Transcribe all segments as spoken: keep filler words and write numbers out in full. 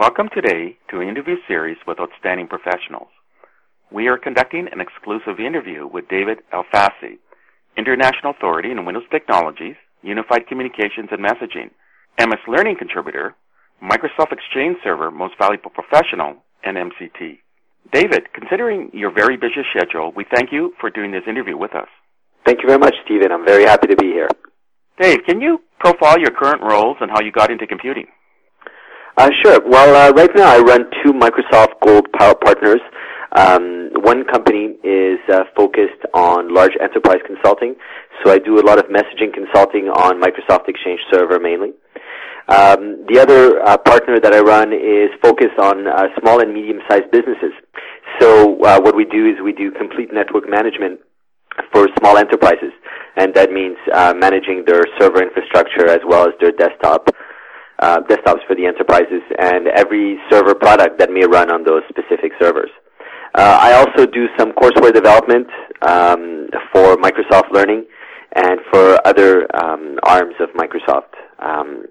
Welcome today to an interview series with outstanding professionals. We are conducting an exclusive interview with David Alfasi, International Authority in Windows Technologies, Unified Communications and Messaging, M S Learning Contributor, Microsoft Exchange Server Most Valuable Professional, and M C T. David, considering your very busy schedule, we thank you for doing this interview with us. Thank you very much, Stephen. I'm very happy to be here. Dave, can you profile your current roles and how you got into computing? Uh, sure. Well, uh, right now I run two Microsoft Gold Power Partners. Um, one company is uh, focused on large enterprise consulting, so I do a lot of messaging consulting on Microsoft Exchange Server mainly. Um, the other uh, partner that I run is focused on uh, small and medium-sized businesses. So uh, what we do is we do complete network management for small enterprises, and that means uh, managing their server infrastructure as well as their desktop uh, desktops for the enterprises and every server product that may run on those specific servers. Uh, I also do some courseware development um, for Microsoft Learning and for other um, arms of Microsoft. Um,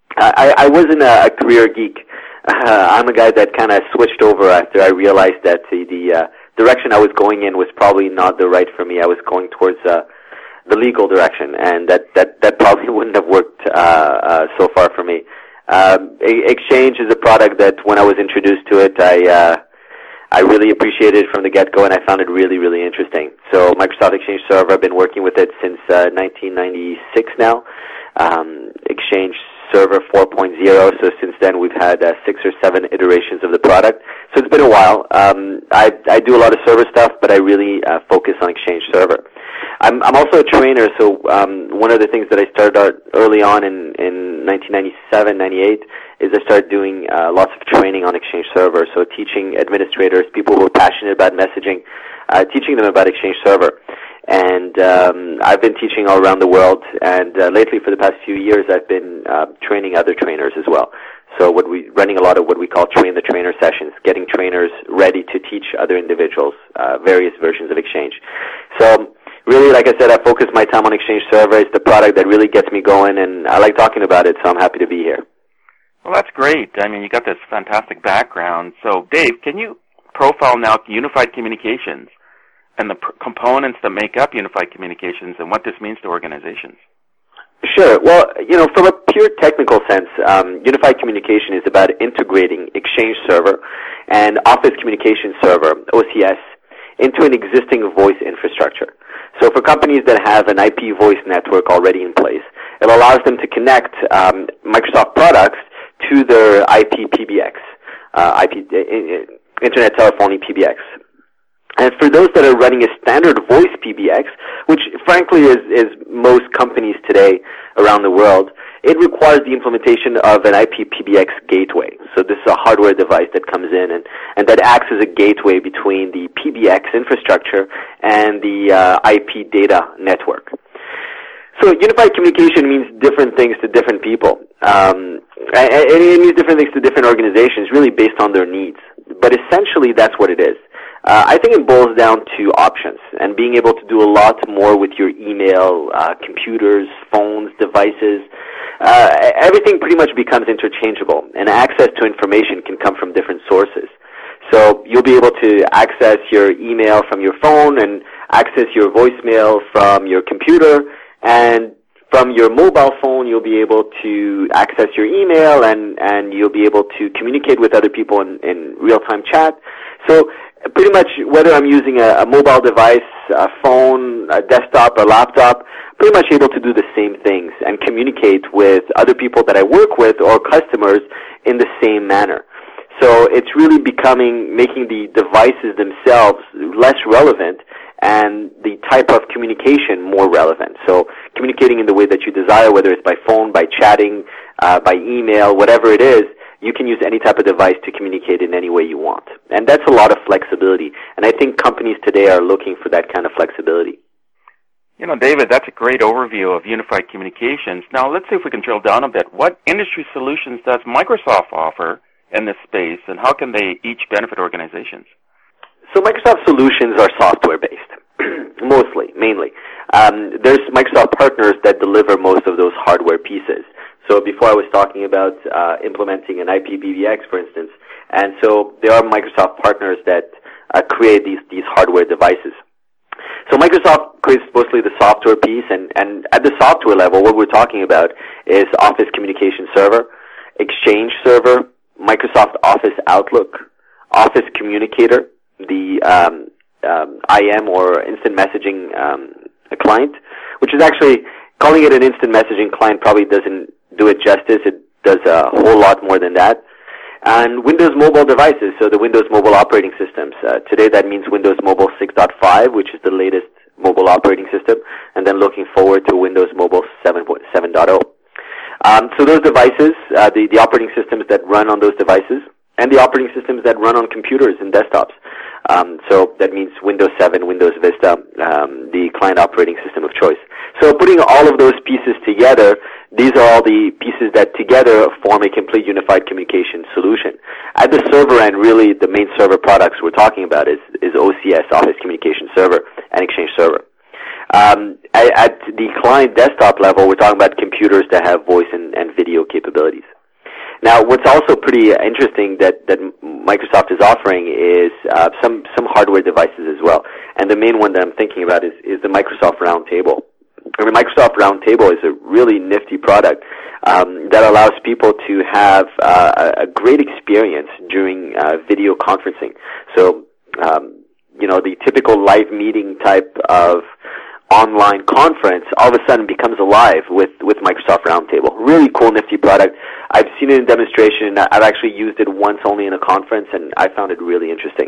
I, I wasn't a, a career geek. Uh, I'm a guy that kind of switched over after I realized that the, the uh, direction I was going in was probably not the right for me. I was going towards uh, the legal direction, and that, that, that probably wouldn't have worked uh, uh, so far for me. Um, Exchange is a product that when I was introduced to it, I uh, I really appreciated it from the get-go, and I found it really, really interesting. So Microsoft Exchange Server, I've been working with it since uh, nineteen ninety-six now. Um, Exchange Server four point oh, so since then we've had uh, six or seven iterations of the product. So it's been a while. Um, I, I do a lot of server stuff, but I really uh, focus on Exchange Server. I'm, I'm also a trainer, so um, one of the things that I started out early on in, in nineteen ninety-seven, ninety-eight is I started doing uh, lots of training on Exchange Server, so teaching administrators, people who are passionate about messaging, uh, teaching them about Exchange Server. And um, I've been teaching all around the world, and uh, lately for the past few years I've been uh, training other trainers as well. So what we running a lot of what we call train the trainer sessions, getting trainers ready to teach other individuals uh, various versions of Exchange. So really, like I said, I focus my time on Exchange Server. It's the product that really gets me going, and I like talking about it, so I'm happy to be here. Well, that's great. I mean, you got this fantastic background. So, Dave, can you profile now Unified Communications and the pr- components that make up Unified Communications and what this means to organizations? Sure. Well, you know, from a pure technical sense, um, Unified Communication is about integrating Exchange Server and Office Communication Server, O C S, into an existing voice infrastructure. So for companies that have an I P voice network already in place, it allows them to connect um, Microsoft products to their I P P B X, uh, I P, uh, Internet Telephony P B X. And for those that are running a standard voice P B X, which frankly is, is most companies today around the world, it requires the implementation of an I P P B X gateway. So this is a hardware device that comes in and, and that acts as a gateway between the P B X infrastructure and the uh, I P data network. So unified communication means different things to different people. Um, and it means different things to different organizations, really based on their needs. But essentially, that's what it is. Uh, I think it boils down to options and being able to do a lot more with your email, uh, computers, phones, devices. Uh, everything pretty much becomes interchangeable, and access to information can come from different sources. So you'll be able to access your email from your phone and access your voicemail from your computer, and from your mobile phone you'll be able to access your email, and, and you'll be able to communicate with other people in, in real-time chat. So pretty much whether I'm using a, a mobile device, a phone, a desktop, a laptop, pretty much able to do the same things and communicate with other people that I work with or customers in the same manner. So it's really becoming, making the devices themselves less relevant and the type of communication more relevant. So communicating in the way that you desire, whether it's by phone, by chatting, uh, by email, whatever it is, you can use any type of device to communicate in any way you want. And that's a lot of flexibility. And I think companies today are looking for that kind of flexibility. You know, David, that's a great overview of unified communications. Now, let's see if we can drill down a bit. What industry solutions does Microsoft offer in this space, and how can they each benefit organizations? So Microsoft solutions are software-based, mostly, mainly. Um, there's Microsoft partners that deliver most of those hardware pieces. So before I was talking about uh, implementing an I P v V X, for instance. And so there are Microsoft partners that uh, create these, these hardware devices. So Microsoft creates mostly the software piece, and, and at the software level, what we're talking about is Office Communication Server, Exchange Server, Microsoft Office Outlook, Office Communicator, the um, um, I M or instant messaging um, client, which is actually, calling it an instant messaging client probably doesn't do it justice. It does a whole lot more than that. And Windows Mobile devices, so the Windows Mobile operating systems. Uh, today that means Windows Mobile six point five, which is the latest mobile operating system, and then looking forward to Windows Mobile seven point oh. Um, so those devices, uh, the, the operating systems that run on those devices, and the operating systems that run on computers and desktops. Um, so that means Windows seven, Windows Vista, um, the client operating system of choice. So putting all of those pieces together, these are all the pieces that together form a complete unified communication solution. At the server end, really the main server products we're talking about is, is O C S, Office Communication Server, and Exchange Server. Um, at, at the client desktop level, we're talking about computers that have voice and, and video capabilities. Now, what's also pretty interesting that, that Microsoft is offering is uh, some, some hardware devices as well. And the main one that I'm thinking about is, is the Microsoft Roundtable. I mean, Microsoft Roundtable is a really nifty product um, that allows people to have uh, a great experience during uh, video conferencing. So, um, you know, the typical live meeting type of online conference all of a sudden becomes alive with, with Microsoft Roundtable. Really cool, nifty product. I've seen it in demonstration. I've actually used it once only in a conference, and I found it really interesting.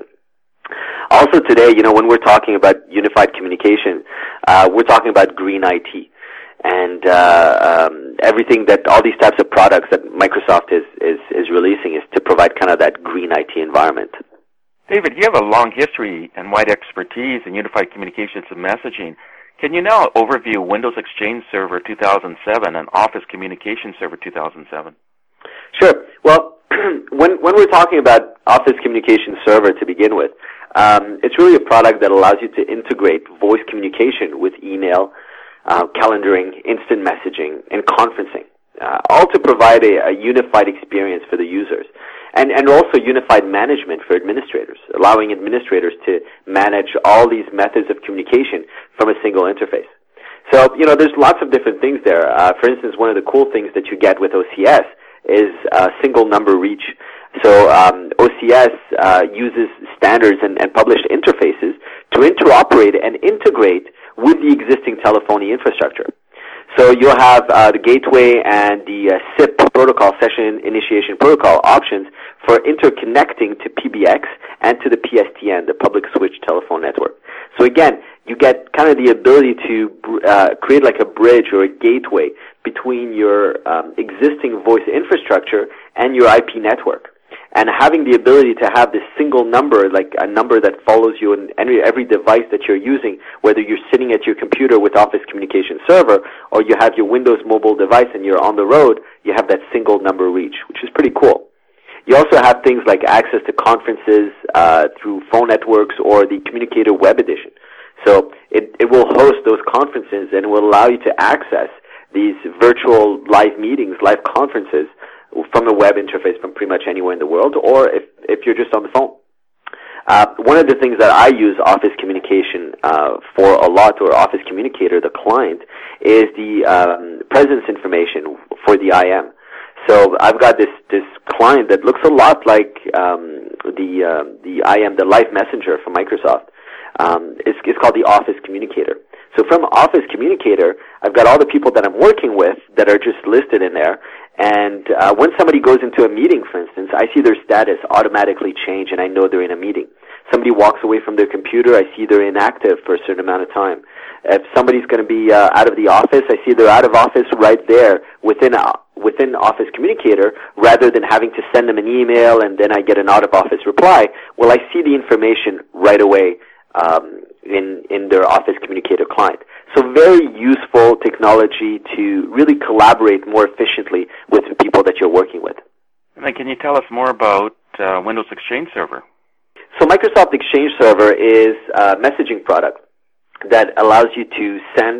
Also today, you know, when we're talking about unified communication, uh, we're talking about green I T. And uh, um, everything that, all these types of products that Microsoft is, is, is releasing is to provide kind of that green I T environment. David, you have a long history and wide expertise in unified communications and messaging. Can you now overview Windows Exchange Server two thousand seven and Office Communication Server two thousand seven? Sure. Well, when, when we're talking about Office Communication Server to begin with, um, it's really a product that allows you to integrate voice communication with email, uh, calendaring, instant messaging, and conferencing, uh, all to provide a, a unified experience for the users. And, and also unified management for administrators, allowing administrators to manage all these methods of communication from a single interface. So, you know, there's lots of different things there. Uh, for instance, one of the cool things that you get with O C S is uh, single number reach. So um, O C S uh, uses standards and, and published interfaces to interoperate and integrate with the existing telephony infrastructure. So you'll have uh, the gateway and the uh, S I P protocol, session initiation protocol options for interconnecting to P B X and to the P S T N, the public switch telephone network. So again, you get kind of the ability to uh, create like a bridge or a gateway between your um, existing voice infrastructure and your I P network. And having the ability to have this single number, like a number that follows you in every, every device that you're using, whether you're sitting at your computer with Office Communication Server or you have your Windows Mobile device and you're on the road, you have that single number reach, which is pretty cool. You also have things like access to conferences uh, through phone networks or the Communicator Web Edition. So it, it will host those conferences and it will allow you to access these virtual live meetings, live conferences from a web interface from pretty much anywhere in the world, or if, if you're just on the phone. Uh, one of the things that I use Office Communication uh, for a lot, or Office Communicator, the client, is the um, presence information for the I M. So I've got this, this client that looks a lot like um, the uh, the I M, the Live Messenger from Microsoft. Um, it's, it's called the Office Communicator. So from Office Communicator, I've got all the people that I'm working with that are just listed in there. And uh, when somebody goes into a meeting, for instance, I see their status automatically change, and I know they're in a meeting. Somebody walks away from their computer, I see they're inactive for a certain amount of time. If somebody's going to be uh, out of the office, I see they're out of office right there within uh, within Office Communicator, rather than having to send them an email and then I get an out-of-office reply. Well, I see the information right away um, in in their Office Communicator client. So very useful technology to really collaborate more efficiently with the people that you're working with. And then can you tell us more about uh, Windows Exchange Server? So Microsoft Exchange Server is a messaging product that allows you to send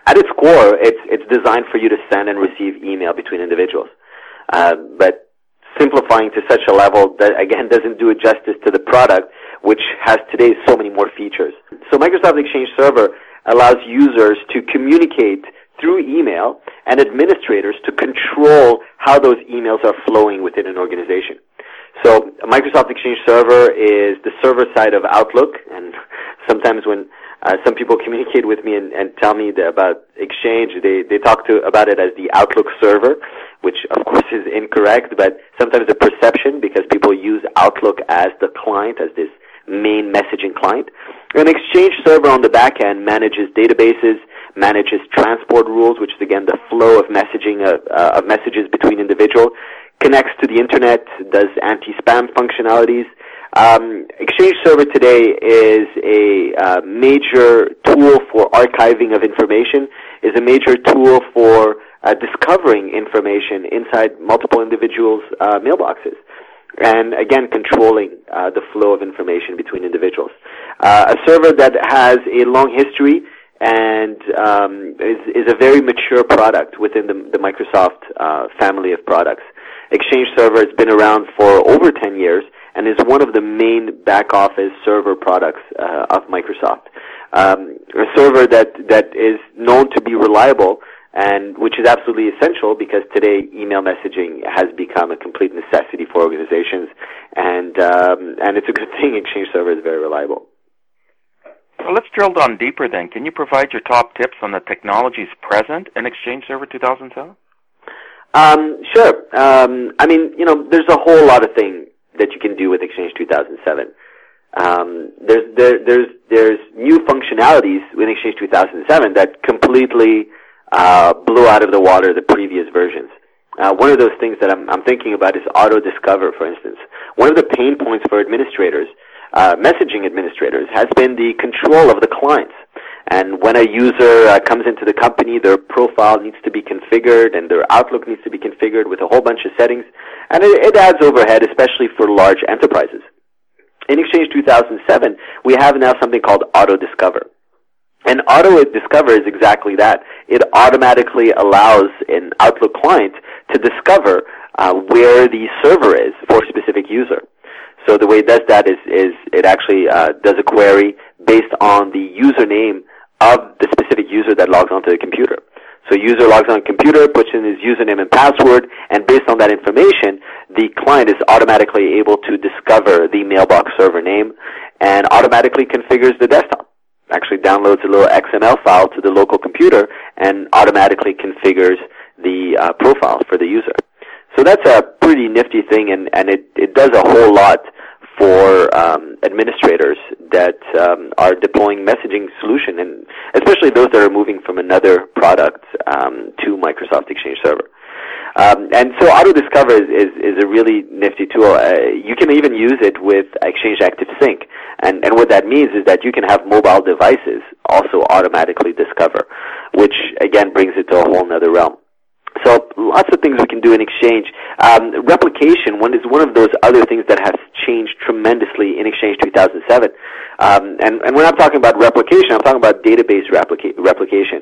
at its core, it's it's designed for you to send and receive email between individuals. Uh, but simplifying to such a level that, again, doesn't do it justice to the product, which has today so many more features. So Microsoft Exchange Server allows users to communicate through email and administrators to control how those emails are flowing within an organization. So Microsoft Exchange Server is the server side of Outlook, and sometimes when uh, some people communicate with me and, and tell me the, about Exchange, they, they talk to about it as the Outlook server, which of course is incorrect, but sometimes the perception, because people use Outlook as the client, as this main messaging client. An Exchange Server on the back end manages databases, manages transport rules, which is again the flow of messaging of, uh, of messages between individuals, connects to the internet, does anti-spam functionalities. Um, Exchange Server today is a uh, major tool for archiving of information, is a major tool for uh, discovering information inside multiple individuals' uh, mailboxes, and again controlling uh, the flow of information between individuals. Uh, a server that has a long history and um, is, is a very mature product within the, the Microsoft uh, family of products. Exchange Server has been around for over ten years and is one of the main back-office server products uh, of Microsoft. Um, a server that, that is known to be reliable, and which is absolutely essential because today email messaging has become a complete necessity for organizations, and um, and it's a good thing Exchange Server is very reliable. Well, let's drill down deeper then. Can you provide your top tips on the technologies present in Exchange Server two thousand seven? Um, sure. Um, I mean, you know, there's a whole lot of things that you can do with Exchange two thousand seven. Um, there's there, there's there's new functionalities in Exchange two thousand seven that completely uh, blew out of the water the previous versions. Uh, one of those things that I'm, I'm thinking about is Auto Discover, for instance. One of the pain points for administrators, uh, messaging administrators, has been the control of the clients. And when a user uh, comes into the company, their profile needs to be configured and their Outlook needs to be configured with a whole bunch of settings. And it, it adds overhead, especially for large enterprises. In Exchange two thousand seven, we have now something called Auto Discover. And Auto Discover is exactly that. It automatically allows an Outlook client to discover uh, where the server is for a specific user. So the way it does that is, is it actually uh, does a query based on the username of the specific user that logs onto the computer. So user logs on a computer, puts in his username and password, and based on that information, the client is automatically able to discover the mailbox server name and automatically configures the desktop. Actually downloads a little X M L file to the local computer and automatically configures the uh, profile for the user. So that's a pretty nifty thing, and, and it, it does a whole lot for um, administrators that um, are deploying messaging solution, and especially those that are moving from another product um, to Microsoft Exchange Server. Um, and so Auto Discover is, is, is a really nifty tool. Uh, you can even use it with Exchange Active Sync. And, and what that means is that you can have mobile devices also automatically discover, which again brings it to a whole other realm. So lots of things we can do in Exchange. Um, replication one is one of those other things that has changed tremendously in Exchange two thousand seven. Um, and, and when I'm talking about replication, I'm talking about database replica- replication.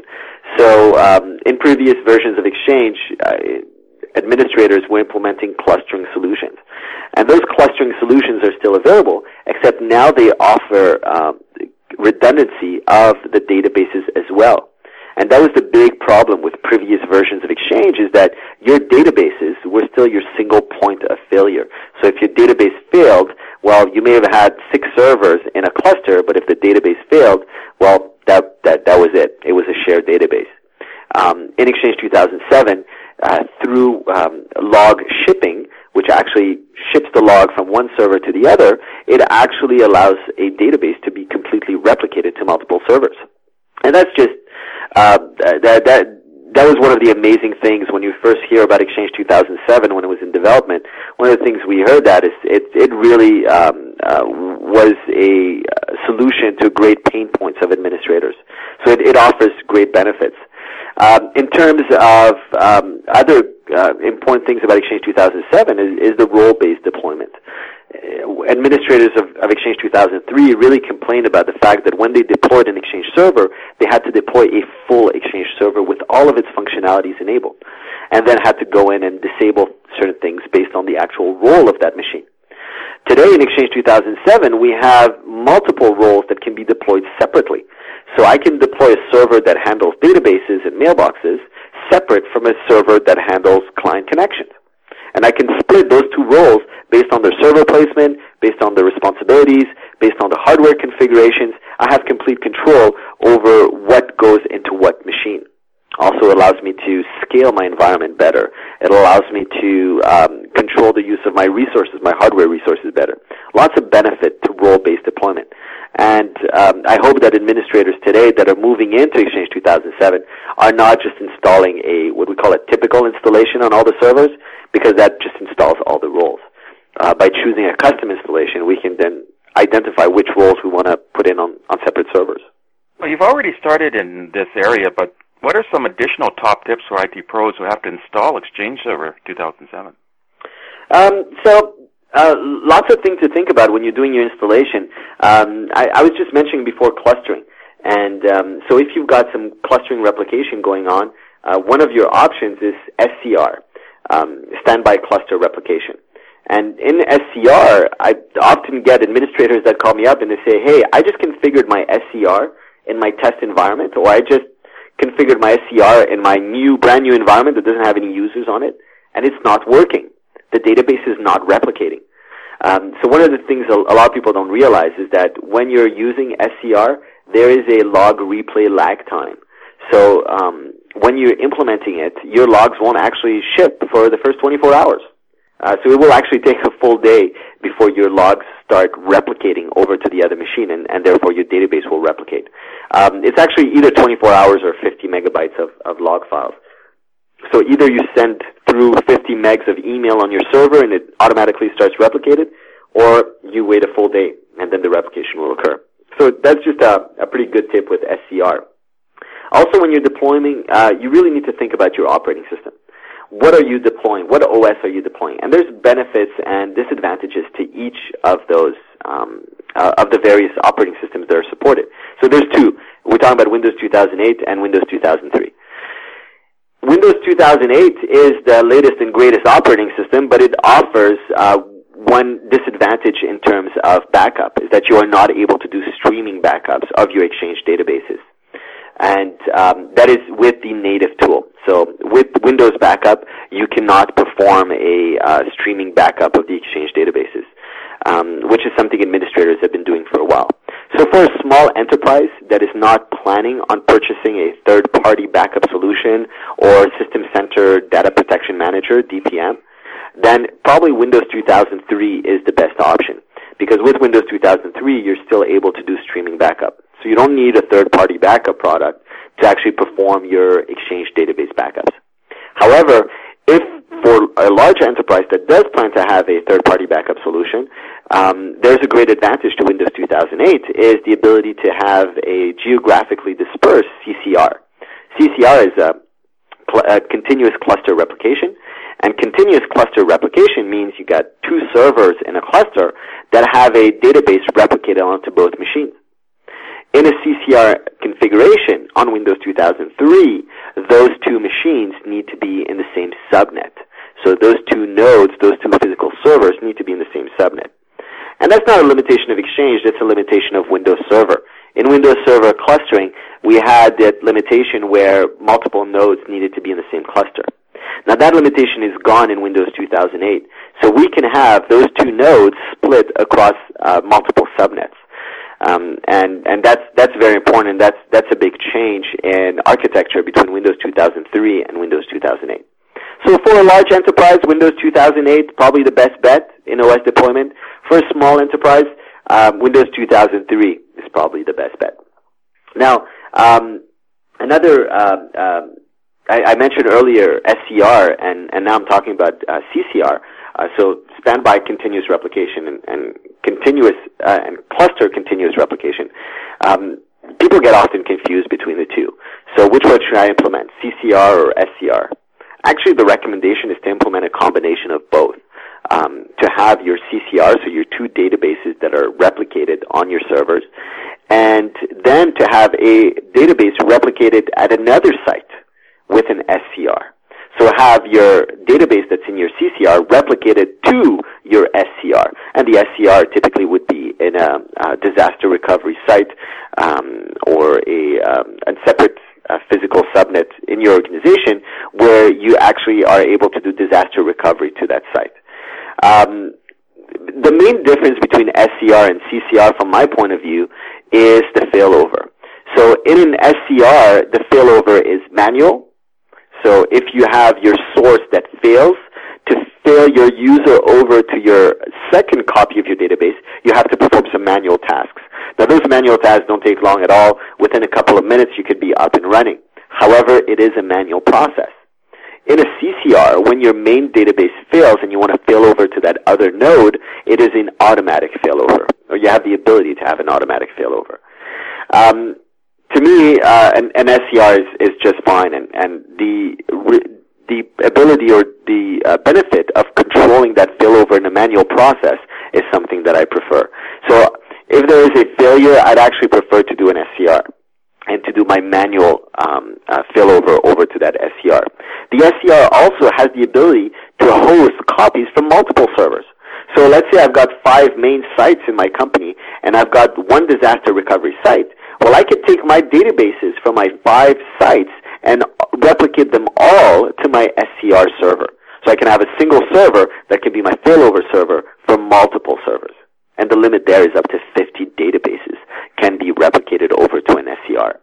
So um, in previous versions of Exchange, uh, administrators were implementing clustering solutions. And those clustering solutions are still available, except now they offer um, redundancy of the databases as well. And that was the big problem with previous versions of Exchange, is that your databases were still your single point of failure. So if your database failed, well, you may have had six servers in a cluster, but if the database failed, well, that that, that was it. It was a shared database. Um, in Exchange two thousand seven, uh, through um, log shipping, which actually ships the log from one server to the other, it actually allows a database to be completely replicated to multiple servers. And that's just Uh, that, that, that was one of the amazing things when you first hear about Exchange two thousand seven when it was in development. One of the things we heard that is it, it really um, uh, was a solution to great pain points of administrators. So it, it offers great benefits. Um, in terms of um, other uh, important things about Exchange two thousand seven is, is the role-based deployment. administrators of, of Exchange two thousand three really complained about the fact that when they deployed an Exchange server, they had to deploy a full Exchange server with all of its functionalities enabled, and then had to go in and disable certain things based on the actual role of that machine. Today in Exchange two thousand seven, we have multiple roles that can be deployed separately. So I can deploy a server that handles databases and mailboxes separate from a server that handles client connections. And I can split those two roles based on their server placement, based on their responsibilities, based on the hardware configurations. I have complete control over what goes into what machine. Also allows me to scale my environment better. It allows me to um, control the use of my resources, my hardware resources better. Lots of benefit to role-based deployment. And um, I hope that administrators today that are moving into Exchange two thousand seven are not just installing a, what we call a typical installation on all the servers, because that just installs all the roles. Uh, by choosing a custom installation, we can then identify which roles we want to put in on, on separate servers. Well, you've already started in this area, but what are some additional top tips for I T pros who have to install Exchange Server two thousand seven? Um, so, uh, lots of things to think about when you're doing your installation. Um, I, I was just mentioning before clustering. And um, so if you've got some clustering replication going on, uh, one of your options is S C R, um, Standby Cluster Replication. And in S C R, I often get administrators that call me up and they say, hey, I just configured my S C R in my test environment, or I just configured my S C R in my new, brand new environment that doesn't have any users on it, and it's not working. The database is not replicating. Um, so one of the things a, a lot of people don't realize is that when you're using S C R, there is a log replay lag time. So um, when you're implementing it, your logs won't actually ship for the first twenty-four hours. Uh, so it will actually take a full day before your logs start replicating over to the other machine, and, and therefore your database will replicate. Um, it's actually either twenty-four hours or fifty megabytes of, of log files. So either you send through fifty megs of email on your server and it automatically starts replicated, or you wait a full day and then the replication will occur. So that's just a, a pretty good tip with S C R. Also, when you're deploying, uh, you really need to think about your operating system. What are you deploying? What O S are you deploying? And there's benefits and disadvantages to each of those, um, uh, of the various operating systems that are supported. So there's two. We're talking about Windows two thousand eight and Windows two thousand three. Windows two thousand eight is the latest and greatest operating system, but it offers uh, one disadvantage in terms of backup, is that you are not able to do streaming backups of your Exchange databases. And um, that is with the native tool. So with Windows Backup, you cannot perform a uh, streaming backup of the Exchange databases, um, which is something administrators have been doing for a while. So for a small enterprise that is not planning on purchasing a third-party backup solution or System Center Data Protection Manager, D P M, then probably Windows two thousand three is the best option. Because with Windows two thousand three, you're still able to do streaming backup. So you don't need a third-party backup product to actually perform your Exchange database backups. However, if for a large enterprise that does plan to have a third-party backup solution, um, there's a great advantage to Windows two thousand eight is the ability to have a geographically dispersed C C R. C C R is a, cl- a continuous cluster replication, and continuous cluster replication means you got two servers in a cluster that have a database replicated onto both machines. In a C C R configuration on Windows two thousand three, those two machines need to be in the same subnet. So those two nodes, those two physical servers need to be in the same subnet. And that's not a limitation of Exchange, that's a limitation of Windows Server. In Windows Server clustering, we had that limitation where multiple nodes needed to be in the same cluster. Now that limitation is gone in Windows two thousand eight. So we can have those two nodes split across uh, multiple subnets. Um, and, and that's, that's very important, and that's, that's a big change in architecture between Windows two thousand three and Windows two thousand eight. So for a large enterprise, Windows two thousand eight, probably the best bet in O S deployment. For a small enterprise, um, Windows two thousand three is probably the best bet. Now, um, another, uh, um, I, I mentioned earlier S C R, and, and now I'm talking about uh, C C R. Uh, so standby continuous replication and, and continuous uh, and cluster continuous replication. Um, people get often confused between the two. So which one should I implement, C C R or S C R? Actually, the recommendation is to implement a combination of both. um, to have your C C R, so your two databases that are replicated on your servers, and then to have a database replicated at another site with an S C R. So have your database that's in your C C R replicated to your S C R. And the S C R typically would be in a, a disaster recovery site um, or a, um, a separate uh, physical subnet in your organization where you actually are able to do disaster recovery to that site. Um, the main difference between S C R and C C R from my point of view is the failover. So in an S C R, the failover is manual. So if you have your source that fails, to fail your user over to your second copy of your database, you have to perform some manual tasks. Now those manual tasks don't take long at all. Within a couple of minutes you could be up and running. However, it is a manual process. In a C C R, when your main database fails and you want to fail over to that other node, it is an automatic failover, or you have the ability to have an automatic failover. Um, To me, uh, an, an S C R is, is just fine, and, and the the ability or the uh, benefit of controlling that failover in a manual process is something that I prefer. So if there is a failure, I'd actually prefer to do an S C R and to do my manual um, uh, failover over to that S C R. The S C R also has the ability to host copies from multiple servers. So let's say I've got five main sites in my company, and I've got one disaster recovery site. Well, I could take my databases from my five sites and replicate them all to my S C R server. So I can have a single server that can be my failover server for multiple servers. And the limit there is up to fifty databases can be replicated over to an S C R.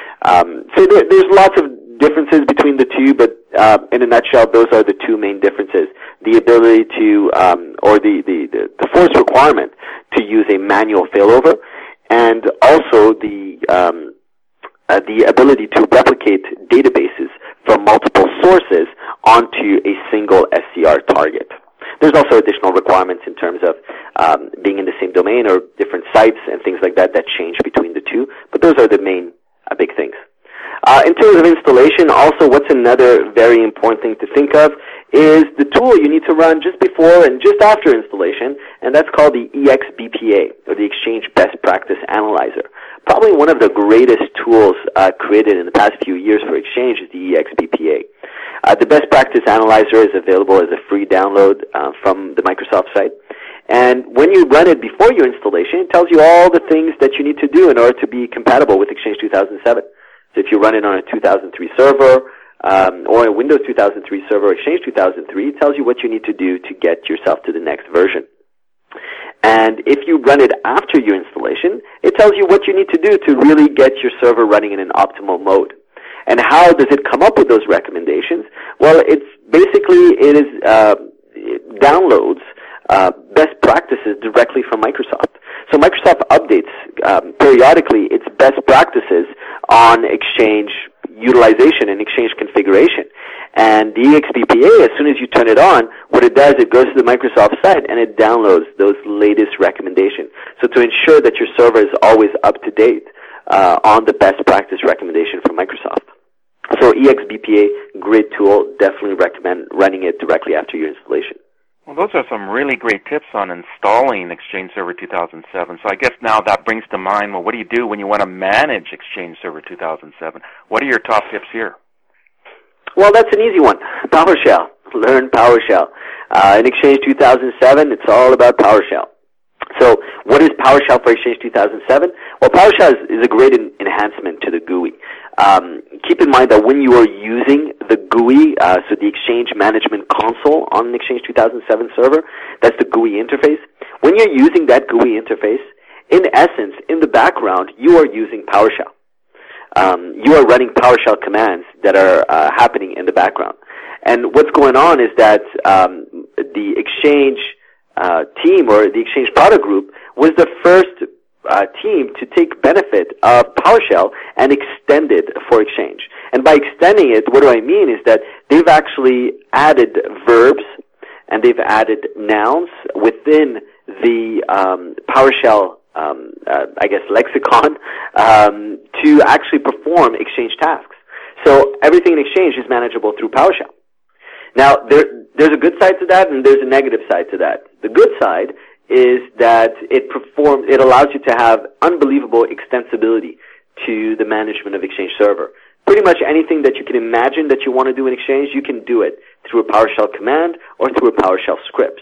Um, so there, there's lots of differences between the two, but uh, in a nutshell, those are the two main differences. The ability to, um, or the, the, the, the force requirement to use a manual failover, and also the um, uh, the ability to replicate databases from multiple sources onto a single S C R target. There's also additional requirements in terms of um, being in the same domain or different sites and things like that that change between the two, but those are the main uh, big things. Uh, in terms of installation, also what's another very important thing to think of is the tool you need to run just before and just after installation, and that's called the E X B P A, or the Exchange Best Practice Analyzer. Probably one of the greatest tools uh, created in the past few years for Exchange is the E X B P A. Uh, the Best Practice Analyzer is available as a free download uh, from the Microsoft site. And when you run it before your installation, it tells you all the things that you need to do in order to be compatible with Exchange two thousand seven. So if you run it on a two thousand three server, um, or a Windows two thousand three server, or Exchange two thousand three, it tells you what you need to do to get yourself to the next version. And if you run it after your installation, it tells you what you need to do to really get your server running in an optimal mode. And how does it come up with those recommendations? Well, it's basically, it is, uh, it downloads uh, best practices directly from Microsoft. So Microsoft updates um, periodically its best practices on Exchange utilization and Exchange configuration. And the E X B P A, as soon as you turn it on, what it does, it goes to the Microsoft site and it downloads those latest recommendations. So to ensure that your server is always up to date uh, on the best practice recommendation from Microsoft. So E X B P A, great tool. Definitely recommend running it directly after your installation. Well, those are some really great tips on installing Exchange Server two thousand seven. So I guess now that brings to mind, well, what do you do when you want to manage Exchange Server two thousand seven? What are your top tips here? Well, that's an easy one. PowerShell. Learn PowerShell. Uh, in Exchange two thousand seven, it's all about PowerShell. So what is PowerShell for Exchange two thousand seven? Well, PowerShell is, is a great in, enhancement to the G U I. Um, keep in mind that when you are using the G U I, uh, so the Exchange Management Console on an Exchange two thousand seven server, that's the G U I interface. When you're using that G U I interface, in essence, in the background, you are using PowerShell. Um, you are running PowerShell commands that are uh, happening in the background. And what's going on is that um, the Exchange uh, team, or the Exchange product group, was the first uh, team to take benefit of PowerShell and extend it for Exchange. And by extending it, what do I mean is that they've actually added verbs and they've added nouns within the um, PowerShell Um, uh, I guess, lexicon um, to actually perform Exchange tasks. So everything in Exchange is manageable through PowerShell. Now, there, there's a good side to that, and there's a negative side to that. The good side is that it performs, it allows you to have unbelievable extensibility to the management of Exchange Server. Pretty much anything that you can imagine that you want to do in Exchange, you can do it through a PowerShell command or through a PowerShell script.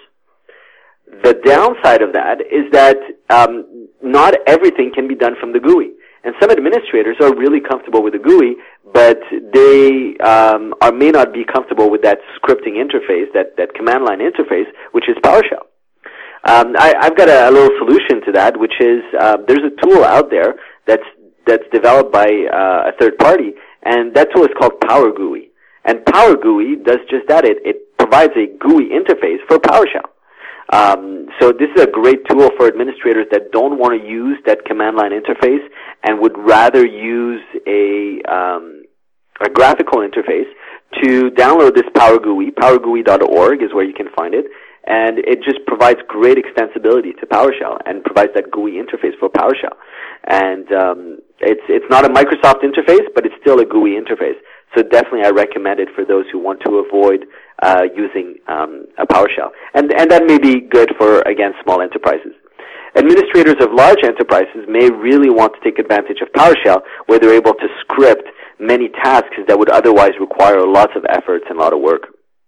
The downside of that is that um, not everything can be done from the G U I. And some administrators are really comfortable with the G U I, but they um, are, may not be comfortable with that scripting interface, that, that command line interface, which is PowerShell. Um, I, I've got a, a little solution to that, which is uh, there's a tool out there that's that's developed by uh, a third party, and that tool is called Power G U I. And Power G U I does just that. It, it provides a G U I interface for PowerShell. Um, so this is a great tool for administrators that don't want to use that command line interface and would rather use a um, a graphical interface to download this Power G U I. power G U I dot org is where you can find it. And it just provides great extensibility to PowerShell and provides that G U I interface for PowerShell. And um, it's it's not a Microsoft interface, but it's still a G U I interface. So definitely I recommend it for those who want to avoid uh, using um, a PowerShell. And, and that may be good for, again, small enterprises. Administrators of large enterprises may really want to take advantage of PowerShell, where they're able to script many tasks that would otherwise require lots of efforts and a lot of work.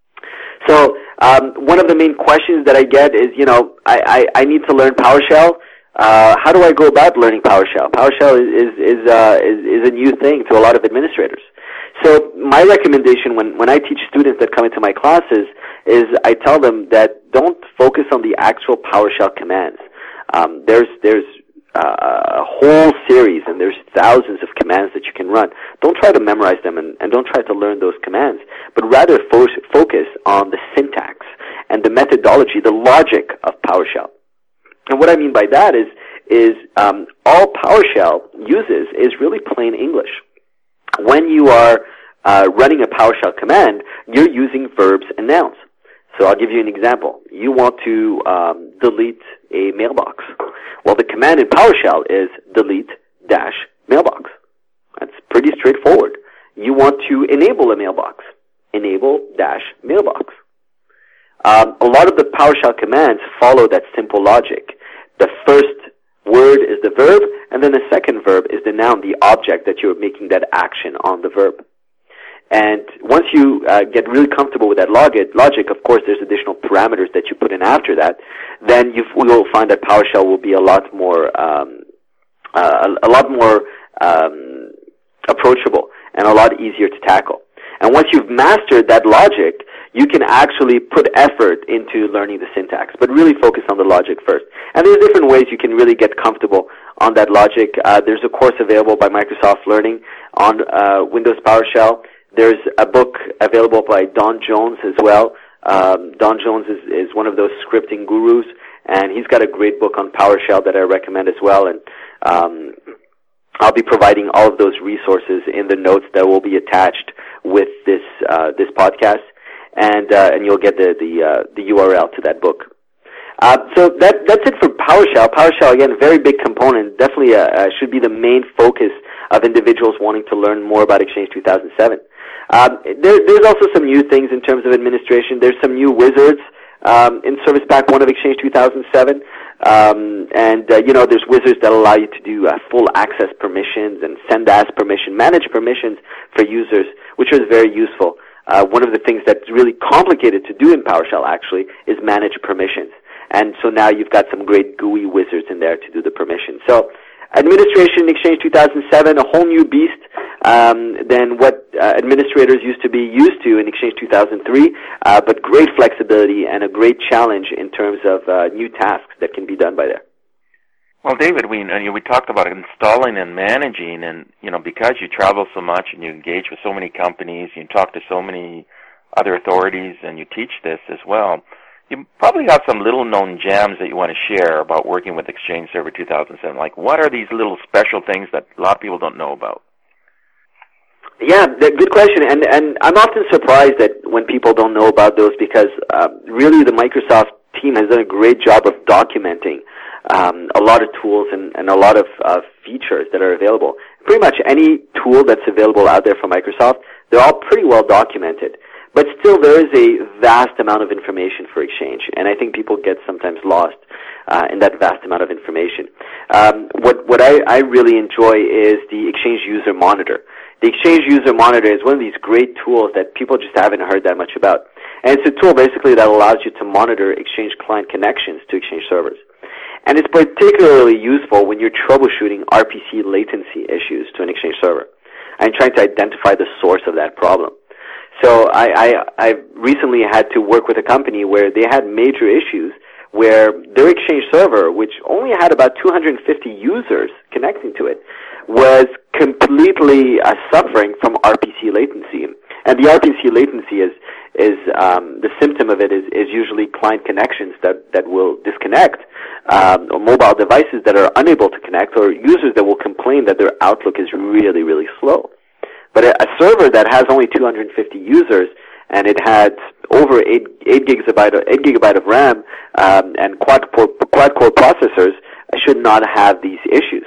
So um, one of the main questions that I get is, you know, I, I, I need to learn PowerShell. Uh, how do I go about learning PowerShell? PowerShell is is is, uh, is is a new thing to a lot of administrators. So my recommendation when when I teach students that come into my classes is I tell them that don't focus on the actual PowerShell commands. Um, there's there's uh, a whole series and there's thousands of commands that you can run. Don't try to memorize them and, and don't try to learn those commands, but rather fo- focus on the syntax and the methodology, the logic of PowerShell. And what I mean by that is, is um, all PowerShell uses is really plain English. When you are uh, running a PowerShell command, you're using verbs and nouns. So I'll give you an example. You want to um, delete a mailbox. Well, the command in PowerShell is delete dash mailbox. That's pretty straightforward. You want to enable a mailbox. Enable dash mailbox. Um, a lot of the PowerShell commands follow that simple logic. The first word is the verb, and then the second verb is the noun, the object that you're making that action on the verb. And once you uh, get really comfortable with that logic, logic, of course, there's additional parameters that you put in after that, then you will find that PowerShell will be a lot more, um, uh, a, a lot more um, approachable and a lot easier to tackle. And once you've mastered that logic, you can actually put effort into learning the syntax, but really focus on the logic first. And there's different ways you can really get comfortable on that logic. Uh, there's a course available by Microsoft Learning on uh, Windows PowerShell. There's a book available by Don Jones as well. Um, Don Jones is, is one of those scripting gurus, and he's got a great book on PowerShell that I recommend as well. And um, I'll be providing all of those resources in the notes that will be attached with this uh, this podcast, and uh, and you'll get the the, uh, the U R L to that book. Uh, so that that's it for PowerShell. PowerShell, again, a very big component. Definitely uh, uh, should be the main focus of individuals wanting to learn more about Exchange two thousand seven. Um, there, there's also some new things in terms of administration. There's some new wizards um, in Service Pack one of Exchange two thousand seven. Um, and, uh, you know, there's wizards that allow you to do uh, full access permissions and send as permission, manage permissions for users, which is very useful. Uh, one of the things that's really complicated to do in PowerShell, actually, is manage permissions. And so now you've got some great G U I wizards in there to do the permissions. So administration in Exchange two thousand seven, a whole new beast um, than what uh, administrators used to be used to in Exchange two thousand three, uh, but great flexibility and a great challenge in terms of uh, new tasks that can be done by there. Well, David, we you know, we talked about installing and managing, and you know because you travel so much and you engage with so many companies, you talk to so many other authorities, and you teach this as well. You probably have some little-known gems that you want to share about working with Exchange Server two thousand seven. Like, what are these little special things that a lot of people don't know about? Yeah, good question. And and I'm often surprised that when people don't know about those because uh, really the Microsoft team has done a great job of documenting um, a lot of tools and, and a lot of uh, features that are available. Pretty much any tool that's available out there from Microsoft, they're all pretty well documented. But still, there is a vast amount of information for Exchange, and I think people get sometimes lost uh, in that vast amount of information. Um, what what I, I really enjoy is the Exchange User Monitor. The Exchange User Monitor is one of these great tools that people just haven't heard that much about. And it's a tool basically that allows you to monitor Exchange client connections to Exchange servers. And it's particularly useful when you're troubleshooting R P C latency issues to an Exchange server and trying to identify the source of that problem. So I, I, I recently had to work with a company where they had major issues where their Exchange server, which only had about two hundred fifty users connecting to it, was completely uh, suffering from R P C latency. And the R P C latency is, is um, the symptom of it is, is usually client connections that, that will disconnect, um, or mobile devices that are unable to connect, or users that will complain that their Outlook is really, really slow. But a, a server that has only two hundred fifty users and it had over eight, eight gigabyte, eight gigabyte of RAM um, and quad core, quad core processors should not have these issues.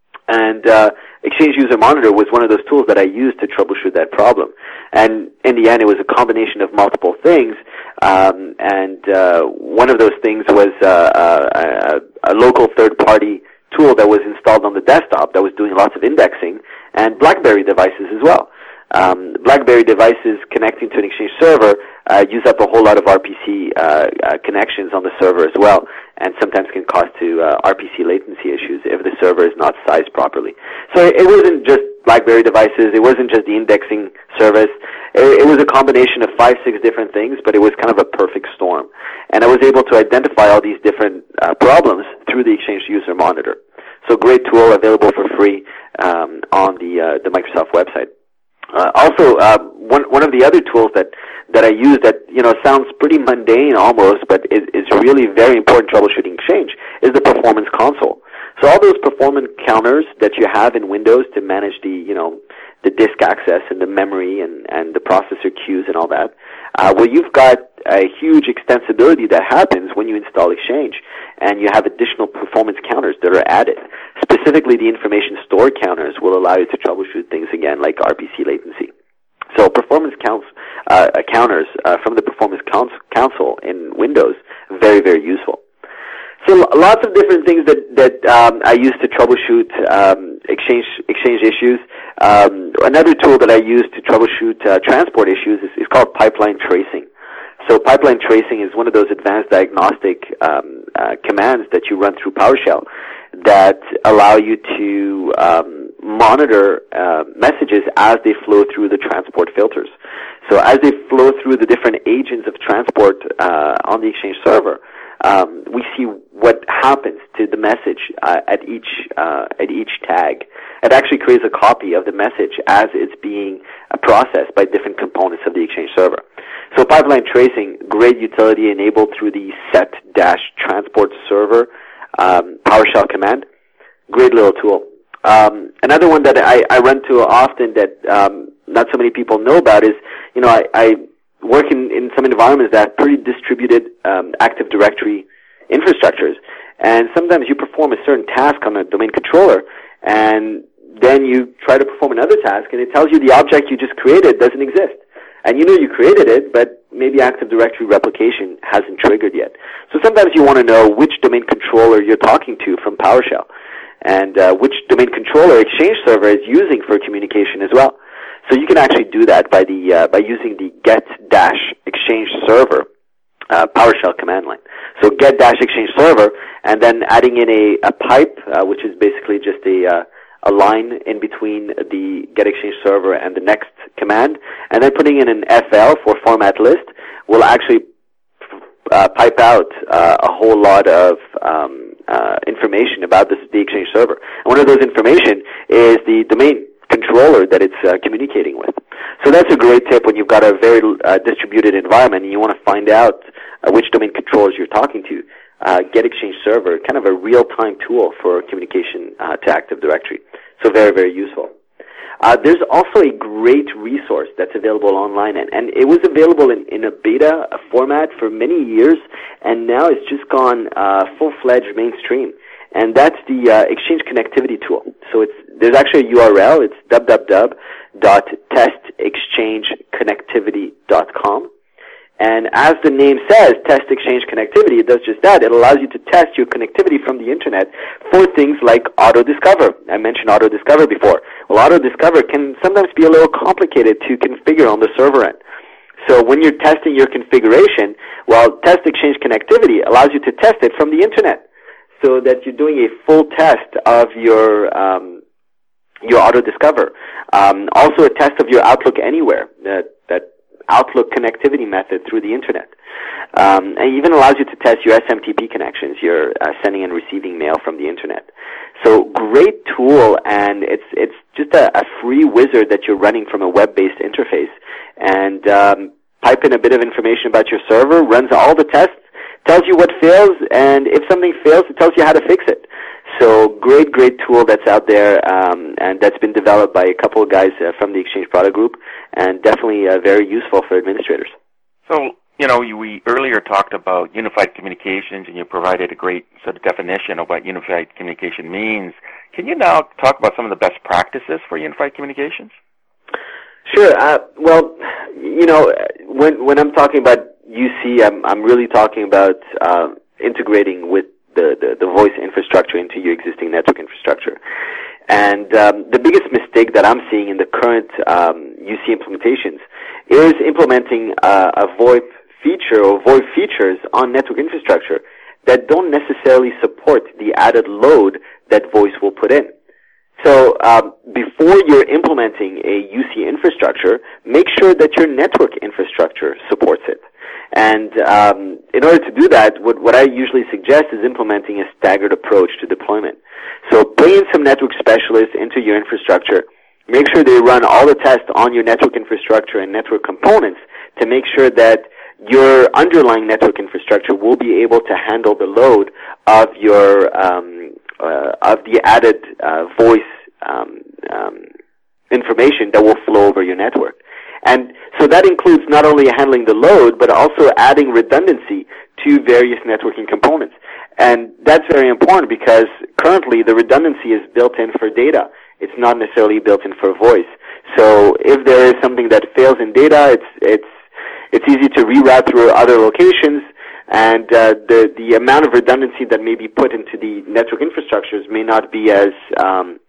And uh, Exchange User Monitor was one of those tools that I used to troubleshoot that problem. And in the end, it was a combination of multiple things. Um, and uh, one of those things was uh, a, a local third-party tool that was installed on the desktop that was doing lots of indexing, and BlackBerry devices as well. Um, BlackBerry devices connecting to an Exchange server uh, use up a whole lot of R P C uh, uh, connections on the server as well, and sometimes can cause to uh, R P C latency issues if the server is not sized properly. So it wasn't just BlackBerry devices, it wasn't just the indexing service, it, it was a combination of five, six different things, but it was kind of a perfect storm. And I was able to identify all these different uh, problems through the Exchange User Monitor. So great tool, available for free um, on the uh, the Microsoft website. Uh, also, uh, one one of the other tools that, that I use that, you know, sounds pretty mundane almost, but is, is really very important troubleshooting Exchange, is the Performance Console. So all those performance counters that you have in Windows to manage the, you know, the disk access and the memory and, and the processor queues and all that, uh, well, you've got a huge extensibility that happens when you install Exchange, and you have additional performance counters that are added. Specifically, the information store counters will allow you to troubleshoot things again, like R P C latency. So performance counts, uh, counters uh, from the Performance Console in Windows, very, very useful. So lots of different things that, that um, I use to troubleshoot um, Exchange Exchange issues. Um, another tool that I use to troubleshoot uh, transport issues is, is called pipeline tracing. So pipeline tracing is one of those advanced diagnostic um, uh, commands that you run through PowerShell that allow you to um, monitor uh, messages as they flow through the transport filters. So as they flow through the different agents of transport uh, on the Exchange server, um, we see what happens to the message uh, at each uh, at each tag. It actually creates a copy of the message as it's being uh, processed by different components of the Exchange server. So pipeline tracing, great utility enabled through the set-transport server um, PowerShell command. Great little tool. Um, another one that I, I run to often that um, not so many people know about is, you know, I, I work in, in some environments that have pretty distributed um, Active Directory infrastructures. And sometimes you perform a certain task on a domain controller, and then you try to perform another task, and it tells you the object you just created doesn't exist. And you know you created it, but maybe Active Directory replication hasn't triggered yet. So sometimes you want to know which domain controller you're talking to from PowerShell, and uh, which domain controller Exchange server is using for communication as well. So you can actually do that by the uh, by using the get-exchange server uh, PowerShell command line. So get-exchange server, and then adding in a, a pipe, uh, which is basically just a uh, a line in between the get-exchange server and the next command, and then putting in an F L for format list will actually uh, pipe out uh, a whole lot of um, uh, information about this, the Exchange server. And one of those information is the domain controller that it's uh, communicating with. So that's a great tip when you've got a very uh, distributed environment and you want to find out uh, which domain controllers you're talking to. Uh, get-exchange server, kind of a real-time tool for communication uh, to Active Directory. So very, very useful. Uh, there's also a great resource that's available online, and, and it was available in, in a beta a format for many years, and now it's just gone uh, full-fledged mainstream. And that's the uh, Exchange Connectivity Tool. So it's there's actually a U R L. It's w w w dot test exchange connectivity dot com. And as the name says, Test Exchange Connectivity, it does just that. It allows you to test your connectivity from the internet for things like Auto Discover. I mentioned Auto Discover before. Well, Auto Discover can sometimes be a little complicated to configure on the server end. So when you're testing your configuration, well, Test Exchange Connectivity allows you to test it from the internet, so that you're doing a full test of your um, your Auto Discover. Um, also, a test of your Outlook Anywhere, that that Outlook connectivity method through the internet. Um, and even allows you to test your S M T P connections, your uh, sending and receiving mail from the internet. So great tool, and it's it's just a, a free wizard that you're running from a web-based interface. And um, pipe in a bit of information about your server, runs all the tests, tells you what fails, and if something fails, it tells you how to fix it. So great, great tool that's out there, um, and that's been developed by a couple of guys uh, from the Exchange Product Group, and definitely uh, very useful for administrators. So, you know, you, we earlier talked about unified communications, and you provided a great sort of definition of what unified communication means. Can you now talk about some of the best practices for unified communications? Sure. Uh, well, you know, when when I'm talking about U C, I'm, I'm really talking about uh, integrating with the, the, the voice infrastructure into your existing network infrastructure. And um, the biggest mistake that I'm seeing in the current um, U C implementations is implementing uh, a VoIP feature or VoIP features on network infrastructure that don't necessarily support the added load that voice will put in. So um, before you're implementing a U C infrastructure, make sure that your network infrastructure supports it. And um, in order to do that, what, what I usually suggest is implementing a staggered approach to deployment. So bring in some network specialists into your infrastructure. Make sure they run all the tests on your network infrastructure and network components to make sure that your underlying network infrastructure will be able to handle the load of your um, uh, of the added uh, voice um, um, information that will flow over your network. And so that includes not only handling the load, but also adding redundancy to various networking components. And that's very important because currently the redundancy is built in for data. It's not necessarily built in for voice. So if there is something that fails in data, it's it's it's easy to reroute through other locations, and uh, the the amount of redundancy that may be put into the network infrastructures may not be as um,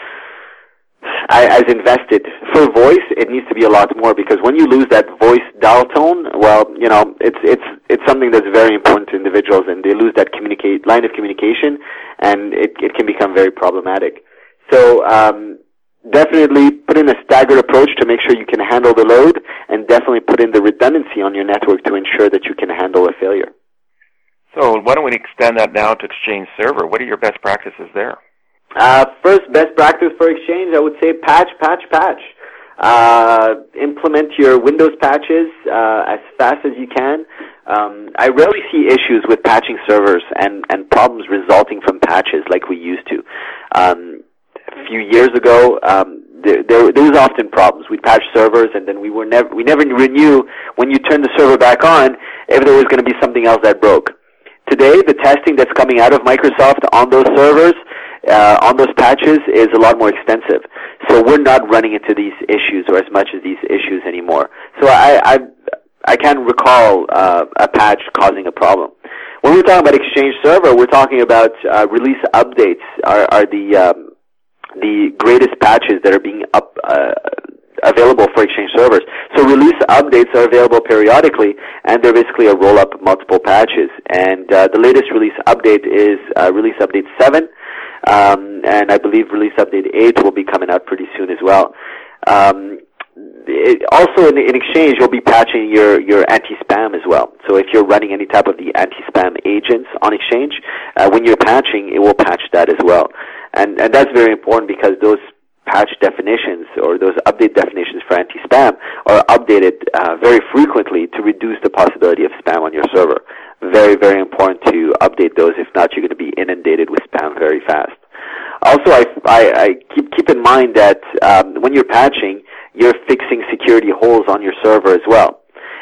as invested. For voice, it needs to be a lot more, because when you lose that voice dial tone, well, you know, it's it's it's something that's very important to individuals, and they lose that communicate line of communication, and it it can become very problematic. So um, definitely put in a staggered approach to make sure you can handle the load, and definitely put in the redundancy on your network to ensure that you can handle a failure. So why don't we extend that now to Exchange Server? What are your best practices there? Uh, first, best practice for Exchange, I would say patch, patch, patch. Uh, implement your Windows patches uh, as fast as you can. Um, I rarely see issues with patching servers and, and problems resulting from patches like we used to. Um, a few years ago, um, there, there, there was often problems. We'd patch servers, and then we were never we never renew when you turn the server back on if there was going to be something else that broke. Today, the testing that's coming out of Microsoft on those servers, uh, on those patches, is a lot more extensive. So we're not running into these issues, or as much as these issues anymore. So I I, I can't recall uh, a patch causing a problem. When we're talking about Exchange Server, we're talking about uh, release updates are, are the um, the greatest patches that are being up uh, available for Exchange servers. So release updates are available periodically, and they're basically a roll-up of multiple patches. And uh, the latest release update is uh, release update seven, um, and I believe release update eight will be coming out pretty soon as well. Um, it, also, in, in Exchange, you'll be patching your, your anti-spam as well. So if you're running any type of the anti-spam agents on Exchange, uh, when you're patching, it will patch that as well. And, and that's very important, because those patch definitions, or those update definitions for anti-spam, are updated uh, very frequently to reduce the possibility of spam on your server. Very, very important to update those. If not, you're going to be inundated with spam very fast. Also, I, I, I keep keep in mind that um, when you're patching, you're fixing security holes on your server as well.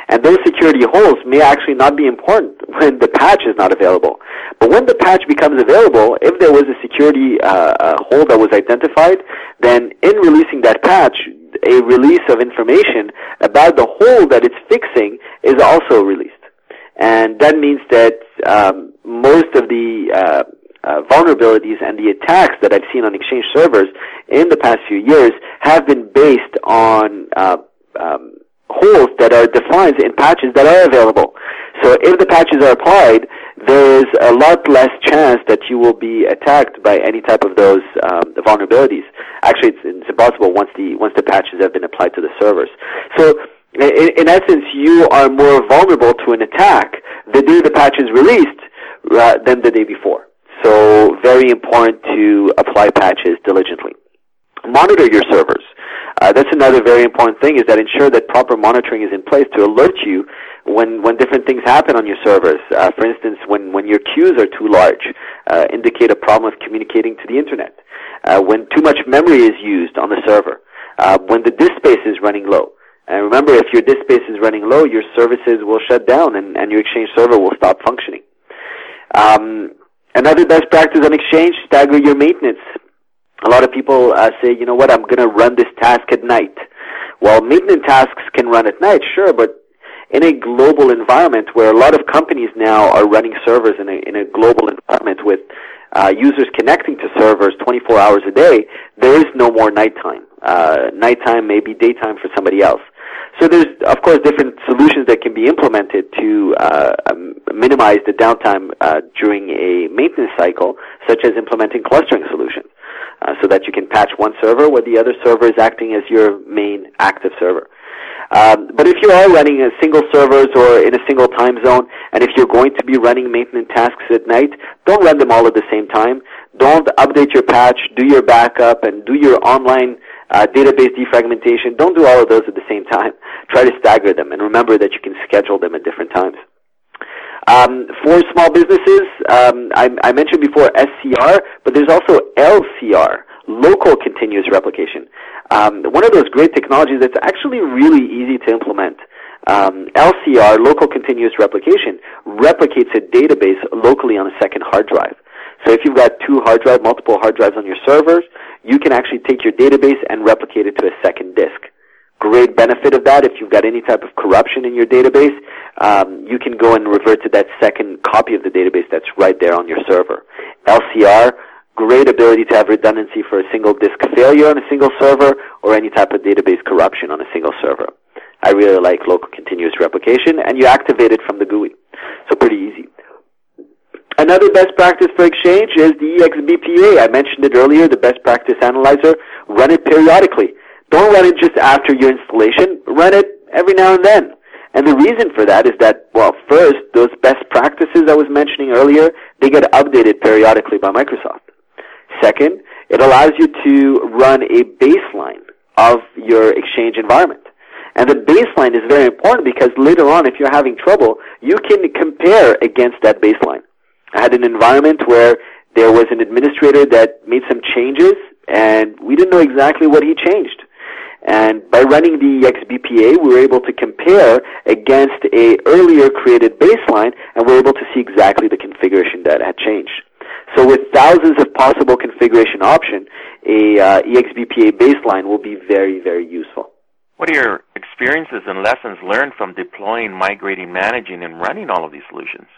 And those security holes may actually not be important when the patch is not available. But when the patch becomes available, if there was a security uh, uh, hole that was identified, then in releasing that patch, a release of information about the hole that it's fixing is also released. And that means that um, most of the uh, uh, vulnerabilities and the attacks that I've seen on Exchange servers in the past few years have been based on uh, um, holes that are defined in patches that are available. So if the patches are applied, there is a lot less chance that you will be attacked by any type of those um, vulnerabilities. Actually, it's, it's impossible once the once the patches have been applied to the servers. So in, in essence, you are more vulnerable to an attack the day the patch is released uh, than the day before. So very important to apply patches diligently. Monitor your servers. Uh, that's another very important thing, is that ensure that proper monitoring is in place to alert you when, when different things happen on your servers. Uh, for instance, when, when your queues are too large, uh, indicate a problem with communicating to the internet. Uh, when too much memory is used on the server. Uh, when the disk space is running low. And remember, if your disk space is running low, your services will shut down and, and your Exchange server will stop functioning. Um, another best practice on Exchange, stagger your maintenance. A lot of people uh, say, you know what, I'm going to run this task at night. Well, maintenance tasks can run at night, sure, but in a global environment where a lot of companies now are running servers in a, in a global environment with uh, users connecting to servers twenty-four hours a day, there is no more nighttime. Uh, nighttime may be daytime for somebody else. So there's, of course, different solutions that can be implemented to uh, um, minimize the downtime uh, during a maintenance cycle, such as implementing clustering solutions. Uh, so that you can patch one server where the other server is acting as your main active server. Um, but if you are running a single servers or in a single time zone, and if you're going to be running maintenance tasks at night, don't run them all at the same time. Don't update your patch, do your backup, and do your online uh, database defragmentation. Don't do all of those at the same time. Try to stagger them, and remember that you can schedule them at different times. Um, for small businesses, um, I, I mentioned before S C R, but there's also L C R, local continuous replication. Um, one of those great technologies that's actually really easy to implement. Um, L C R, local continuous replication, replicates a database locally on a second hard drive. So if you've got two hard drives, multiple hard drives on your servers, you can actually take your database and replicate it to a second disk. Great benefit of that, if you've got any type of corruption in your database, um, you can go and revert to that second copy of the database that's right there on your server. L C R, great ability to have redundancy for a single disk failure on a single server or any type of database corruption on a single server. I really like local continuous replication, and you activate it from the G U I. So pretty easy. Another best practice for Exchange is the E X B P A. I mentioned it earlier, the best practice analyzer. Run it periodically. Don't run it just after your installation. Run it every now and then. And the reason for that is that, well, first, those best practices I was mentioning earlier, they get updated periodically by Microsoft. Second, it allows you to run a baseline of your Exchange environment. And the baseline is very important because later on, if you're having trouble, you can compare against that baseline. I had an environment where there was an administrator that made some changes, and we didn't know exactly what he changed. And by running the E X B P A, we were able to compare against a earlier created baseline, and we were able to see exactly the configuration that had changed. So with thousands of possible configuration options, a uh, E X B P A baseline will be very, very useful. What are your experiences and lessons learned from deploying, migrating, managing, and running all of these solutions?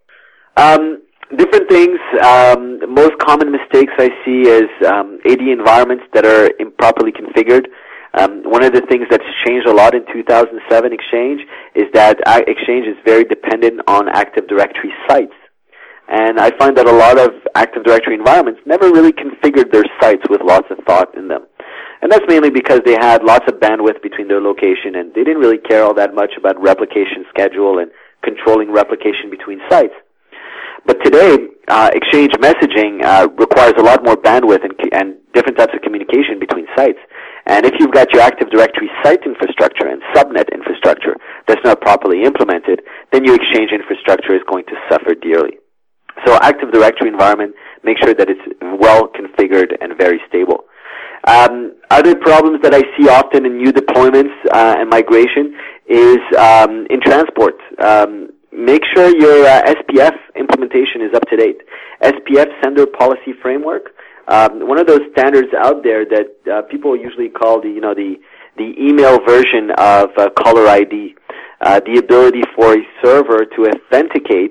Um, different things. Um, the most common mistakes I see is um, A D environments that are improperly configured. Um, one of the things that's changed a lot in two thousand seven Exchange is that Exchange is very dependent on Active Directory sites. And I find that a lot of Active Directory environments never really configured their sites with lots of thought in them. And that's mainly because they had lots of bandwidth between their location, and they didn't really care all that much about replication schedule and controlling replication between sites. But today, uh, Exchange messaging uh, requires a lot more bandwidth and, and different types of communication between sites. And if you've got your Active Directory site infrastructure and subnet infrastructure that's not properly implemented, then your Exchange infrastructure is going to suffer dearly. So Active Directory environment, make sure that it's well configured and very stable. Um, other problems that I see often in new deployments uh, and migration is um, in transport. Um, make sure your uh, S P F implementation is up to date. S P F Sender Policy Framework, um, one of those standards out there that uh, people usually call the you know the the email version of uh, caller I D, uh, the ability for a server to authenticate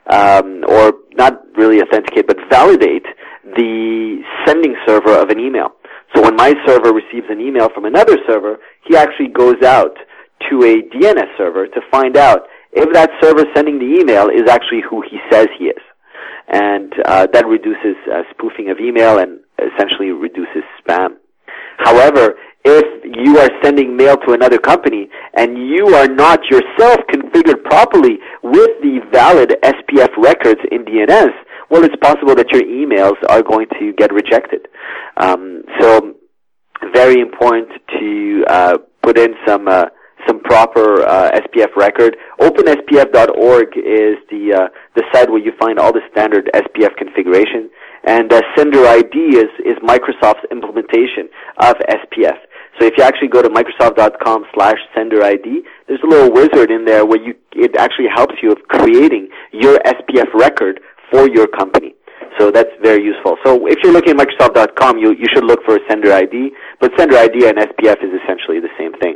um, or not really authenticate but validate the sending server of an email. So when my server receives an email from another server, he actually goes out to a D N S server to find out if that server sending the email is actually who he says he is. And uh, that reduces uh, spoofing of email and essentially reduces spam. However, if you are sending mail to another company and you are not yourself configured properly with the valid S P F records in D N S, well, it's possible that your emails are going to get rejected. Um, so, very important to uh, put in some uh, some proper uh, S P F record. Open S P F dot org is the uh, the site where you find all the standard S P F configuration, and uh, Sender I D is is Microsoft's implementation of S P F. So if you actually go to Microsoft dot com slash Sender I D, there's a little wizard in there where you it actually helps you with creating your S P F record for your company. So that's very useful. So if you're looking at Microsoft dot com, you you should look for Sender I D, but Sender I D and S P F is essentially the same thing.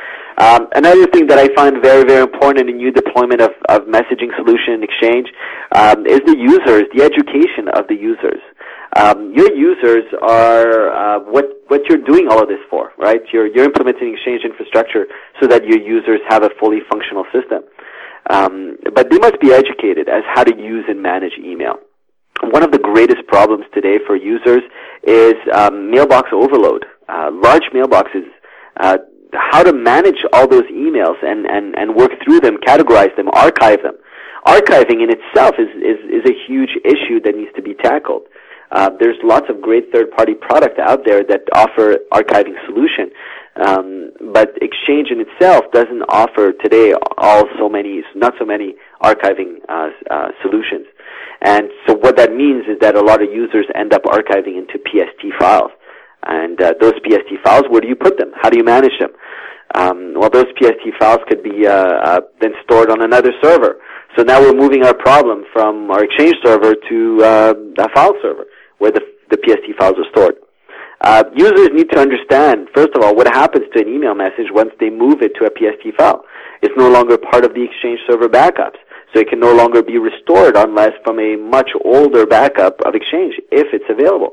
Um, another thing that I find very, very important in a new deployment of, of messaging solution in Exchange um, is the users, the education of the users. Um, your users are uh, what what you're doing all of this for, right? You're you're implementing Exchange infrastructure so that your users have a fully functional system. Um, but they must be educated as how to use and manage email. One of the greatest problems today for users is um, mailbox overload. Uh, large mailboxes, uh, how to manage all those emails and, and, and work through them, categorize them, archive them. Archiving in itself is, is, is a huge issue that needs to be tackled. Uh, there's lots of great third-party products out there that offer archiving solution. Um, but Exchange in itself doesn't offer today all so many, not so many archiving uh, uh, solutions. And so what that means is that a lot of users end up archiving into P S T files. And uh, those P S T files, where do you put them? How do you manage them? Um, well, those P S T files could be uh, uh, then stored on another server. So now we're moving our problem from our Exchange server to uh, a file server where the, the P S T files are stored. Uh, users need to understand, first of all, what happens to an email message once they move it to a P S T file. It's no longer part of the Exchange server backups. So it can no longer be restored unless from a much older backup of Exchange, if it's available.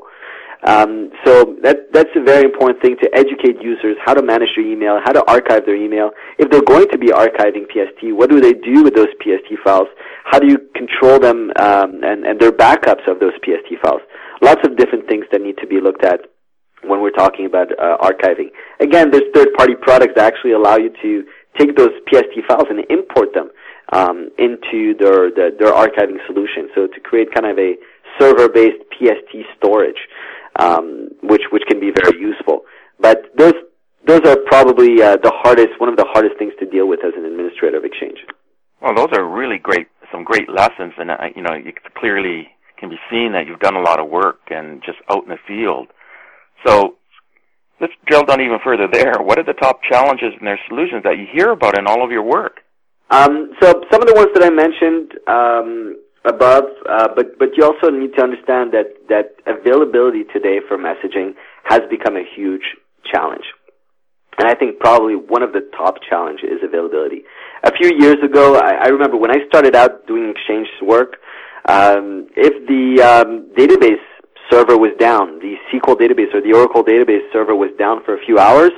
Um, so that that's a very important thing, to educate users how to manage their email, how to archive their email. If they're going to be archiving P S T, what do they do with those P S T files? How do you control them um, and, and their backups of those P S T files? Lots of different things that need to be looked at when we're talking about uh, archiving. Again, there's third-party products that actually allow you to take those P S T files and import them um, into their, their their archiving solution. So to create kind of a server-based P S T storage. Um, which which can be very useful, but those those are probably uh, the hardest, one of the hardest things to deal with as an administrator of Exchange. Well, those are really great, some great lessons, and uh, you know, you clearly can be seen that you've done a lot of work and just out in the field. So let's drill down even further there. What are the top challenges and their solutions that you hear about in all of your work? Um, so some of the ones that I mentioned. Um, above, uh, but but you also need to understand that, that availability today for messaging has become a huge challenge. And I think probably one of the top challenges is availability. A few years ago, I, I remember when I started out doing Exchange work, um, if the um, database server was down, the S Q L database or the Oracle database server was down for a few hours,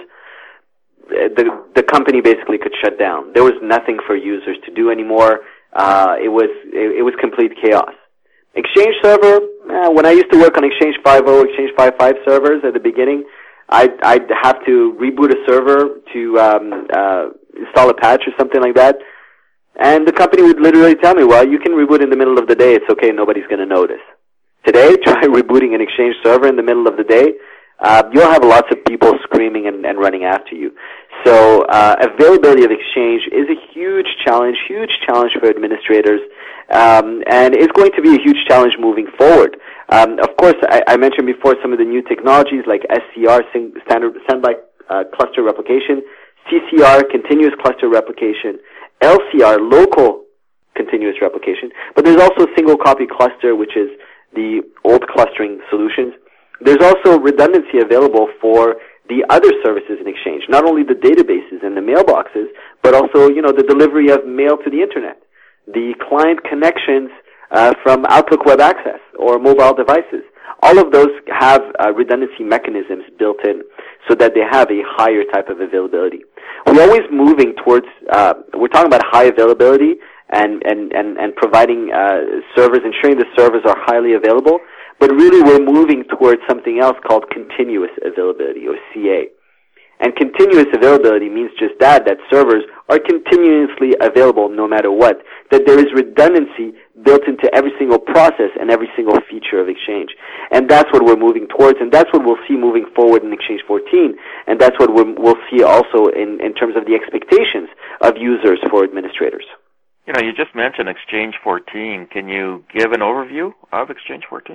the the company basically could shut down. There was nothing for users to do anymore. Uh, it was it, it was complete chaos. Exchange server, eh, when I used to work on Exchange five point oh, Exchange five point five servers at the beginning, I'd, I'd have to reboot a server to um, uh, install a patch or something like that, and the company would literally tell me, well, you can reboot in the middle of the day, it's okay, nobody's going to notice. Today, try rebooting an Exchange server in the middle of the day, uh, you'll have lots of people screaming and, and running after you. So uh, availability of Exchange is a huge challenge, huge challenge for administrators, um, and it's going to be a huge challenge moving forward. Um, of course, I, I mentioned before some of the new technologies like S C R, Standard Standby uh, Cluster Replication, C C R, continuous cluster replication, L C R, local continuous replication, but there's also single copy cluster, which is the old clustering solutions. There's also redundancy available for the other services in Exchange, not only the databases and the mailboxes, but also, you know, the delivery of mail to the internet, the client connections uh, from Outlook Web Access or mobile devices. All of those have uh, redundancy mechanisms built in so that they have a higher type of availability. We're always moving towards, uh, we're talking about high availability and, and, and, and providing uh, servers, ensuring the servers are highly available, but really we're moving towards something else called continuous availability, or C A. And continuous availability means just that, that servers are continuously available no matter what, that there is redundancy built into every single process and every single feature of Exchange. And that's what we're moving towards, and that's what we'll see moving forward in Exchange fourteen, and that's what we're, we'll see also in, in terms of the expectations of users for administrators. You know, you just mentioned Exchange fourteen. Can you give an overview of Exchange fourteen?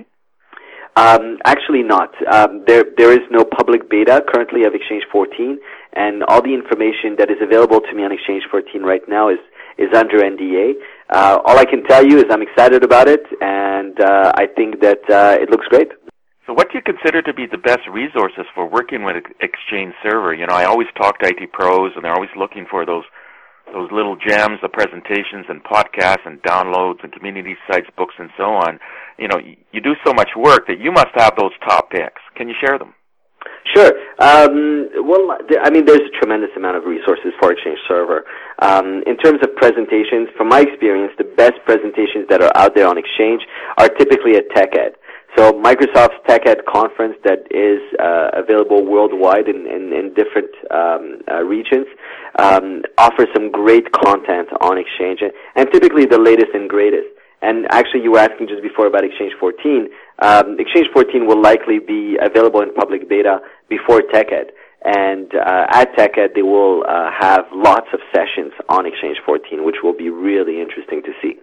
Um, actually not. Um, there, there is no public beta currently of Exchange fourteen, and all the information that is available to me on Exchange fourteen right now is, is under N D A. Uh, all I can tell you is I'm excited about it, and uh, I think that uh, it looks great. So what do you consider to be the best resources for working with Exchange Server? You know, I always talk to I T pros, and they're always looking for those those little gems, the presentations and podcasts and downloads and community sites, books, and so on. You know, you do so much work that you must have those top picks. Can you share them? Sure. Um, well, I mean, there's a tremendous amount of resources for Exchange Server. Um, in terms of presentations, from my experience, the best presentations that are out there on Exchange are typically at TechEd. So Microsoft's TechEd conference that is uh, available worldwide in, in, in different um, uh, regions um, offers some great content on Exchange, and typically the latest and greatest. And actually, you were asking just before about Exchange fourteen. Um, Exchange fourteen will likely be available in public beta before TechEd. And uh, at TechEd, they will uh, have lots of sessions on Exchange fourteen, which will be really interesting to see.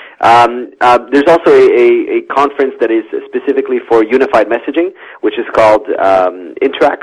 Um, uh, there's also a, a, a conference that is specifically for unified messaging, which is called um, Interact.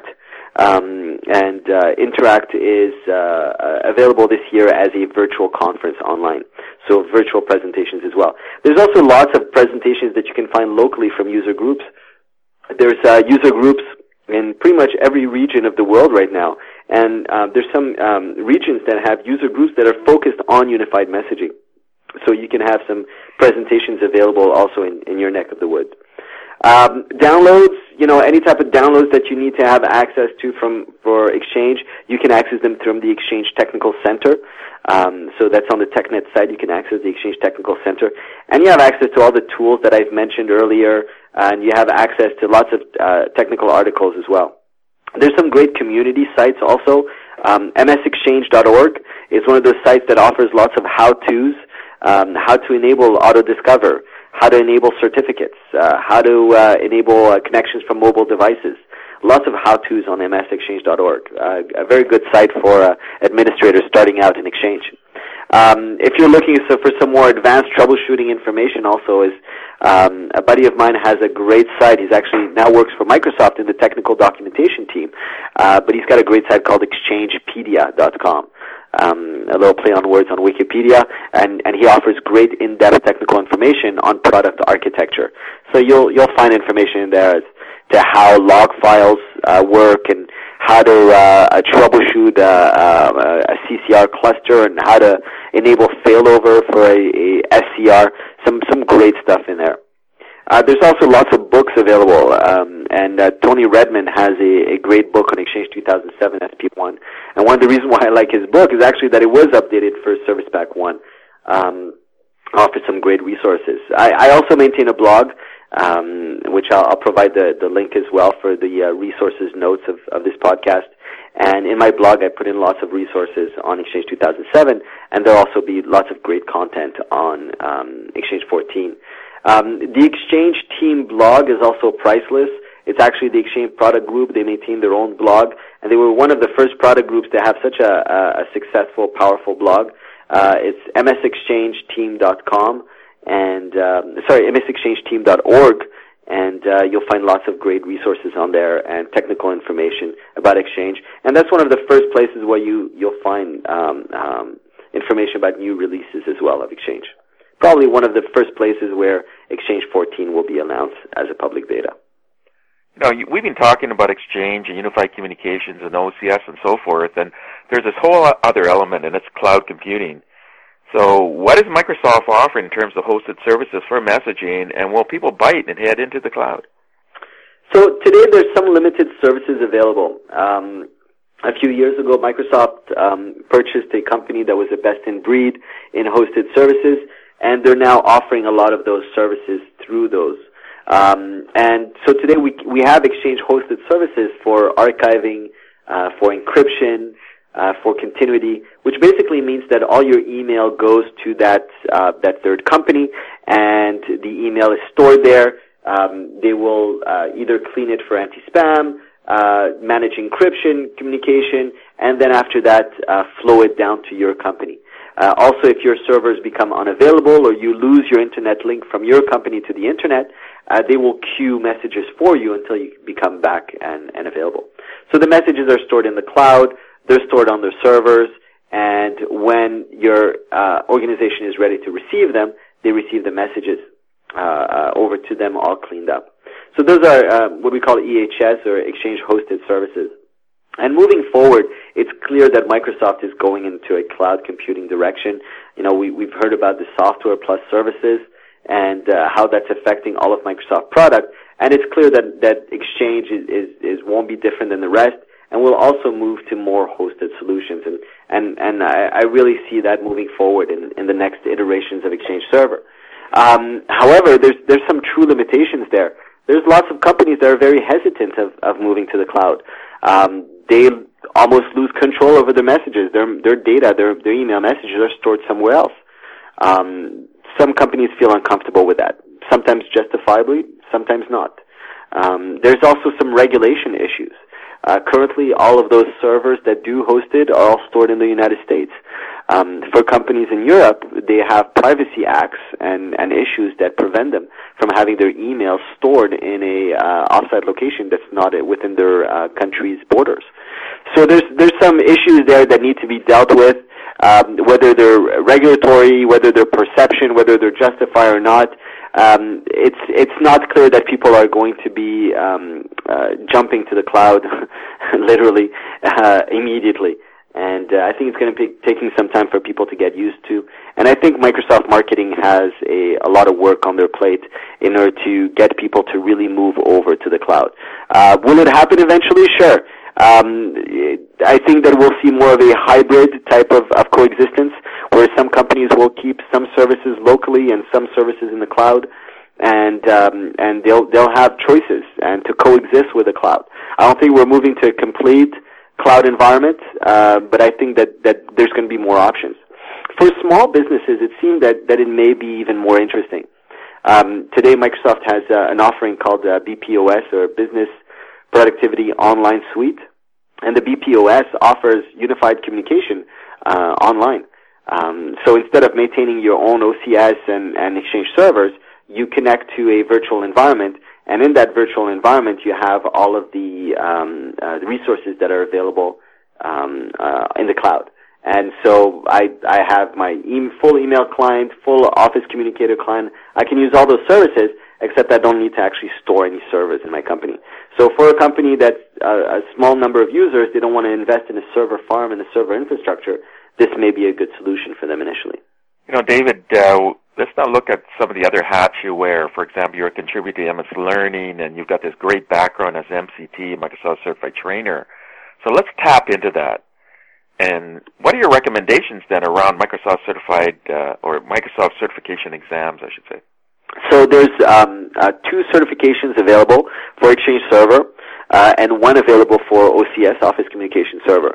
Um, and uh, Interact is uh, available this year as a virtual conference online, so virtual presentations as well. There's also lots of presentations that you can find locally from user groups. There's uh, user groups in pretty much every region of the world right now, and uh, there's some um, regions that have user groups that are focused on unified messaging. So you can have some presentations available also in, in your neck of the woods. Um, downloads, you know, any type of downloads that you need to have access to from for Exchange, you can access them from the Exchange Technical Center. Um, so that's on the TechNet site. You can access the Exchange Technical Center. And you have access to all the tools that I've mentioned earlier, and you have access to lots of uh, technical articles as well. There's some great community sites also. Um, M S exchange dot org is one of those sites that offers lots of how-tos, um, how to enable auto-discover, how to enable certificates, uh, how to uh, enable uh, connections from mobile devices. Lots of how-tos on M S exchange dot org. Uh, a very good site for uh, administrators starting out in Exchange. Um, if you're looking for some more advanced troubleshooting information, also is um, a buddy of mine has a great site. He's actually now works for Microsoft in the technical documentation team, uh, but he's got a great site called exchangepedia dot com. Um, a little play on words on Wikipedia, and, and he offers great in-depth technical information on product architecture. So you'll you'll find information in there as to how log files uh, work and how to uh, uh, troubleshoot uh, uh, a C C R cluster and how to enable failover for a, a S C R. Some some great stuff in there. Uh, there's also lots of books available, um, and uh, Tony Redman has a, a great book on Exchange two thousand seven S P one. And one of the reasons why I like his book is actually that it was updated for Service Pack one. Um, offers some great resources. I, I also maintain a blog, um, which I'll, I'll provide the, the link as well for the uh, resources notes of, of this podcast. And in my blog, I put in lots of resources on Exchange two thousand seven, and there'll also be lots of great content on um, Exchange fourteen. Um, the Exchange team blog is also priceless. It's actually the Exchange product group. They maintain their own blog, and they were one of the first product groups to have such a, a, a successful, powerful blog. Uh, it's m s exchange team dot com and um, sorry, m s exchange team dot org, and uh, you'll find lots of great resources on there and technical information about Exchange. And that's one of the first places where you, you'll find um, um, information about new releases as well of Exchange. Probably one of the first places where Exchange fourteen will be announced as a public beta. You know, we've been talking about Exchange and Unified Communications and O C S and so forth, and there's this whole other element, and it's cloud computing. So what does Microsoft offer in terms of hosted services for messaging, and will people bite and head into the cloud? So today there's some limited services available. Um, a few years ago, Microsoft um, purchased a company that was a best-in-breed in hosted services, and they're now offering a lot of those services through those. Um, and so today we we have Exchange hosted services for archiving, uh, for encryption, uh, for continuity, which basically means that all your email goes to that uh, that third company, and the email is stored there. Um, they will uh, either clean it for anti-spam, uh, manage encryption, communication, and then after that uh, flow it down to your company. Uh, also, if your servers become unavailable or you lose your internet link from your company to the internet, uh, they will queue messages for you until you become back and, and available. So the messages are stored in the cloud, they're stored on their servers, and when your uh, organization is ready to receive them, they receive the messages uh, uh, over to them all cleaned up. So those are uh, what we call E H S, or Exchange Hosted Services. And moving forward, it's clear that Microsoft is going into a cloud computing direction. You know, we, we've heard about the software plus services and uh, how that's affecting all of Microsoft product. And it's clear that, that Exchange is, is, is won't be different than the rest, and will also move to more hosted solutions. And, and, and I, I really see that moving forward in, in the next iterations of Exchange Server. Um, however, there's, there's some true limitations there. There's lots of companies that are very hesitant of, of moving to the cloud. Um, they almost lose control over their messages. Their, their data, their, their email messages are stored somewhere else. Um, some companies feel uncomfortable with that, sometimes justifiably, sometimes not. Um, there's also some regulation issues. Uh, currently, all of those servers that do host it are all stored in the United States. Um, for companies in Europe, they have privacy acts and, and issues that prevent them from having their emails stored in a uh, offsite location that's not within their uh, country's borders. So there's there's some issues there that need to be dealt with, um, whether they're regulatory, whether they're perception, whether they're justified or not. Um, it's it's not clear that people are going to be um, uh, jumping to the cloud, literally, uh, immediately. And uh, I think it's going to be taking some time for people to get used to. And I think Microsoft marketing has a, a lot of work on their plate in order to get people to really move over to the cloud. Uh, will it happen eventually? Sure. Um, I think that we'll see more of a hybrid type of, of coexistence, where some companies will keep some services locally and some services in the cloud, and um, and they'll they'll have choices and to coexist with the cloud. I don't think we're moving to a complete cloud environment, uh, but I think that, that there's going to be more options. For small businesses, it seems that, that it may be even more interesting. Um, today, Microsoft has uh, an offering called uh, B P O S, or Business Productivity Online Suite, and the B P O S offers unified communication uh, online. Um, so instead of maintaining your own O C S and, and Exchange servers, you connect to a virtual environment, and in that virtual environment, you have all of the, um, uh, the resources that are available um, uh, in the cloud. And so I, I have my e- full email client, full Office Communicator client. I can use all those services, except I don't need to actually store any servers in my company. So for a company that's a, a small number of users, they don't want to invest in a server farm and a server infrastructure, this may be a good solution for them initially. You know, David, uh, let's now look at some of the other hats you wear. For example, you're a contributor to M S Learning, and you've got this great background as M C T, Microsoft Certified Trainer. So let's tap into that. And what are your recommendations then around Microsoft Certified, uh, or Microsoft Certification exams, I should say? So there's um, uh, two certifications available for Exchange Server, uh, and one available for O C S, Office Communication Server.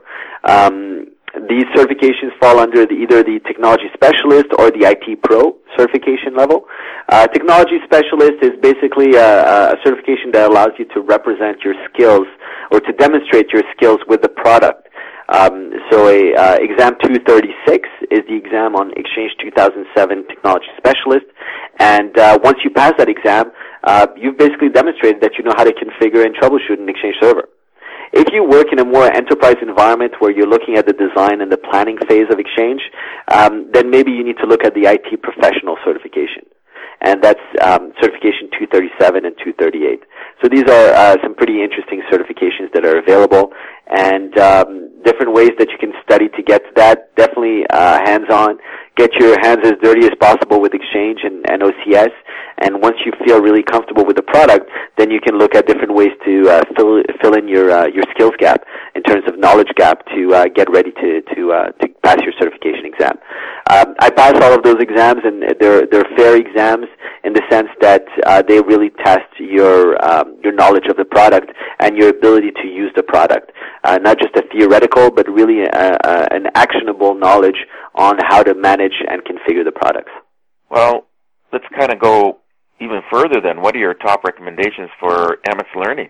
Um, These certifications fall under the, either the Technology Specialist or the I T Pro certification level. Uh, Technology Specialist is basically a, a certification that allows you to represent your skills or to demonstrate your skills with the product. Um, so a uh, exam two thirty-six is the exam on Exchange two thousand seven Technology Specialist, and uh, once you pass that exam, uh, you've basically demonstrated that you know how to configure and troubleshoot an Exchange server. If you work in a more enterprise environment where you're looking at the design and the planning phase of Exchange, um, then maybe you need to look at the I T professional certification. And that's um, certification two thirty-seven and two thirty-eight. So these are uh, some pretty interesting certifications that are available, and um, different ways that you can study to get to that. Definitely uh, hands-on. Get your hands as dirty as possible with Exchange and, and O C S. And once you feel really comfortable with the product, then you can look at different ways to uh, fill fill in your uh, your skills gap in terms of knowledge gap to uh, get ready to to uh, to pass your certification exam. Um, I pass all of those exams, and they're they're fair exams in the sense that uh, they really test your um, your knowledge of the product and your ability to use the product. Uh, not just a theoretical, but really a, a, an actionable knowledge on how to manage and configure the products. Well, let's kind of go even further then. What are your top recommendations for M S Learning?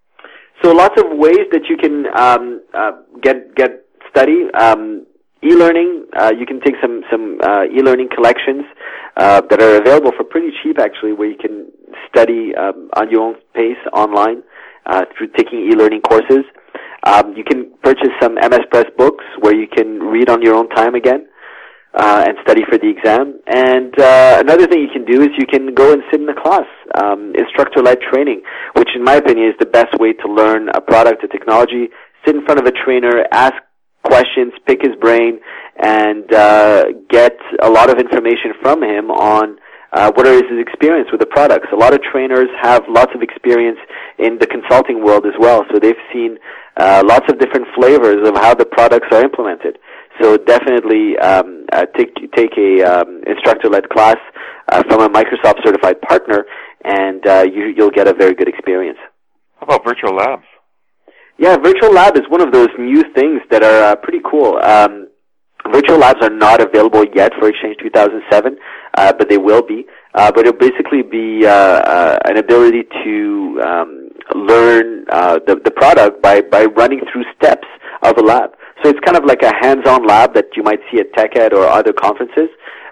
So lots of ways that you can um, uh, get get study. Um, e-learning, uh, you can take some, some uh, e-learning collections uh, that are available for pretty cheap, actually, where you can study um, on your own pace online uh, through taking e-learning courses. Um, you can purchase some M S Press books where you can read on your own time again. Uh, and study for the exam. And uh, another thing you can do is you can go and sit in a class, um, instructor-led training, which in my opinion is the best way to learn a product, a technology. Sit in front of a trainer, ask questions, pick his brain, and uh, get a lot of information from him on uh, what is his experience with the products. A lot of trainers have lots of experience in the consulting world as well, so they've seen uh, lots of different flavors of how the products are implemented. So definitely um, uh, take take a um, instructor-led class uh, from a Microsoft certified partner, and uh, you, you'll get a very good experience. How about virtual labs? Yeah, virtual lab is one of those new things that are uh, pretty cool. Um, virtual labs are not available yet for Exchange two thousand seven, uh, but they will be. Uh, but it'll basically be uh, uh, an ability to um, learn uh, the, the product by, by running through steps of a lab. So it's kind of like a hands-on lab that you might see at TechEd or other conferences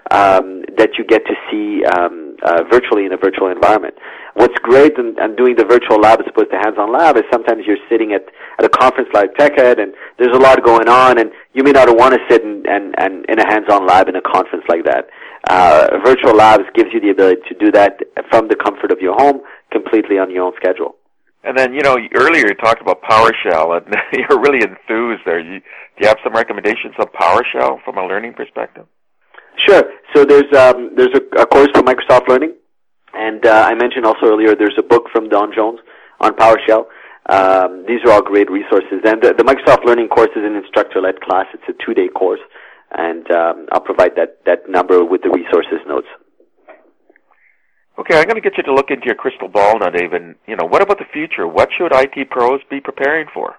um, that you get to see um, uh, virtually in a virtual environment. What's great in, in doing the virtual lab as opposed to hands-on lab is sometimes you're sitting at, at a conference like TechEd and there's a lot going on and you may not want to sit in, and, and in a hands-on lab in a conference like that. Uh, virtual labs gives you the ability to do that from the comfort of your home, completely on your own schedule. And then, you know, earlier you talked about PowerShell, and you're really enthused there. You, do you have some recommendations on PowerShell from a learning perspective? Sure. So there's um, there's a, a course for Microsoft Learning, and uh, I mentioned also earlier there's a book from Don Jones on PowerShell. Um, these are all great resources. And the, the Microsoft Learning course is an instructor-led class. It's a two-day course, and um, I'll provide that, that number with the resources notes. Okay, I'm going to get you to look into your crystal ball now, Dave. And, you know, what about the future? What should I T pros be preparing for?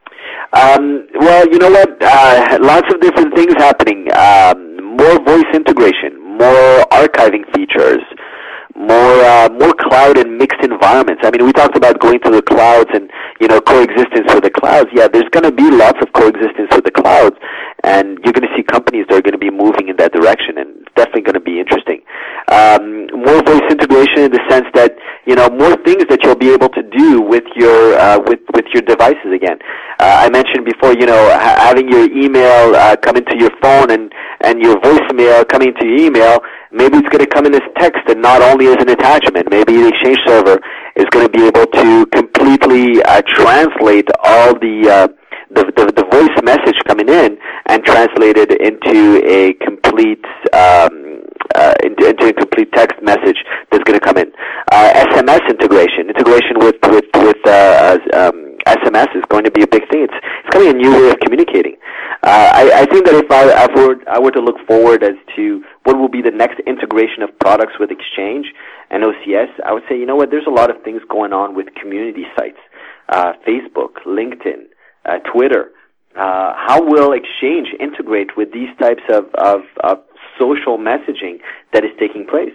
Um, well, you know what? Uh, lots of different things happening. Um, more voice integration, more archiving features, more uh, more cloud and mixed environments. I mean, we talked about going to the clouds and, you know, coexistence with the clouds. Yeah, there's going to be lots of coexistence with the clouds, and you're going to see companies that are going to be moving in that direction, and it's definitely going to be interesting. Um, more voice integration in the sense that, you know, more things that you'll be able to do with your uh, with with your devices again. Uh, I mentioned before, you know, ha- having your email uh, come into your phone and and your voicemail coming into your email. Maybe it's going to come in as text and not only as an attachment. Maybe the Exchange server is going to be able to completely uh, translate all the, uh, the, the the voice message coming in and translate it into a complete um, uh, into, into a complete text message that's going to come in. Uh, S M S integration, integration with with with uh, um, S M S is going to be a big thing. It's it's coming a new way of communicating. Uh, I, I think that if I, I were I were to look forward as to what will be the next integration of products with Exchange and O C S, I would say, you know what, there's a lot of things going on with community sites, uh, Facebook, LinkedIn, uh, Twitter. Uh, how will Exchange integrate with these types of, of, of social messaging that is taking place?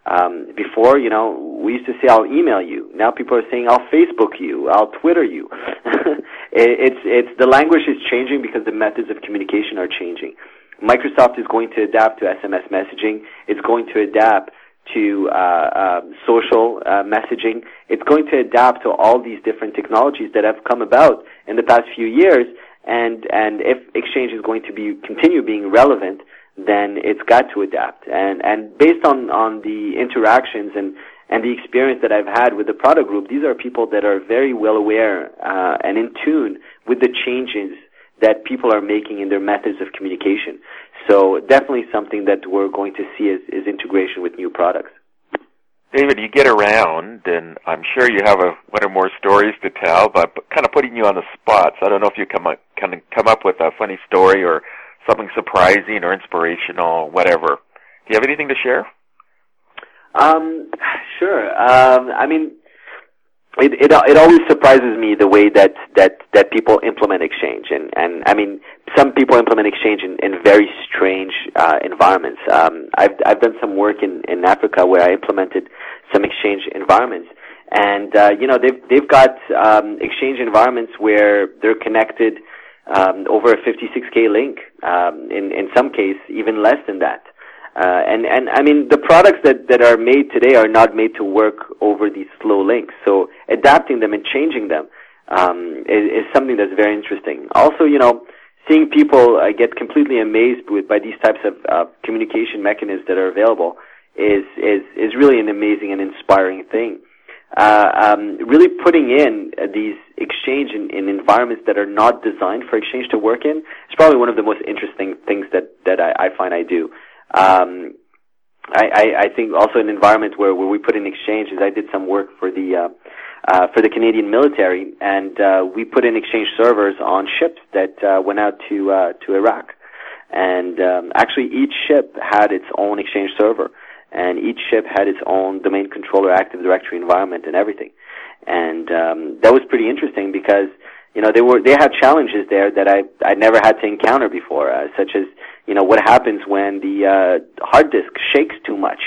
Um, before, you know, we used to say, I'll email you. Now people are saying, I'll Facebook you, I'll Twitter you. it, it's, it's, the language is changing because the methods of communication are changing. Microsoft is going to adapt to S M S messaging. It's going to adapt to uh, uh, social uh, messaging. It's going to adapt to all these different technologies that have come about in the past few years. And, and if Exchange is going to be continue being relevant, then it's got to adapt. And, and based on, on the interactions and, and the experience that I've had with the product group, these are people that are very well aware uh, and in tune with the changes that people are making in their methods of communication. So definitely something that we're going to see is, is integration with new products. David, you get around, and I'm sure you have a, one or more stories to tell, but kind of putting you on the spot, so I don't know if you come up, can come up with a funny story or something surprising or inspirational, whatever. Do you have anything to share? Um, sure. Um, I mean, it, it it always surprises me the way that that that people implement Exchange, and and I mean, some people implement Exchange in, in very strange uh, environments. Um, I've I've done some work in in Africa where I implemented some Exchange environments, and uh, you know they've they've got um, Exchange environments where they're connected um, over a fifty-six K link. Um, in in some case, even less than that. Uh, and, and I mean, the products that, that are made today are not made to work over these slow links. So adapting them and changing them um, is, is something that's very interesting. Also, you know, seeing people uh, get completely amazed with by these types of uh, communication mechanisms that are available is is is really an amazing and inspiring thing. Uh, um, really putting in uh, these Exchange in, in environments that are not designed for Exchange to work in is probably one of the most interesting things that that I, I find I do. Um, I, I, I think also an environment where, where we put in Exchange is I did some work for the uh, uh, for the Canadian military, and uh, we put in Exchange servers on ships that uh, went out to uh, to Iraq. And um, actually, each ship had its own Exchange server, and each ship had its own domain controller, Active Directory environment, and everything. And um, that was pretty interesting because you know they were they had challenges there that I I never had to encounter before, uh, such as you know, what happens when the uh, hard disk shakes too much,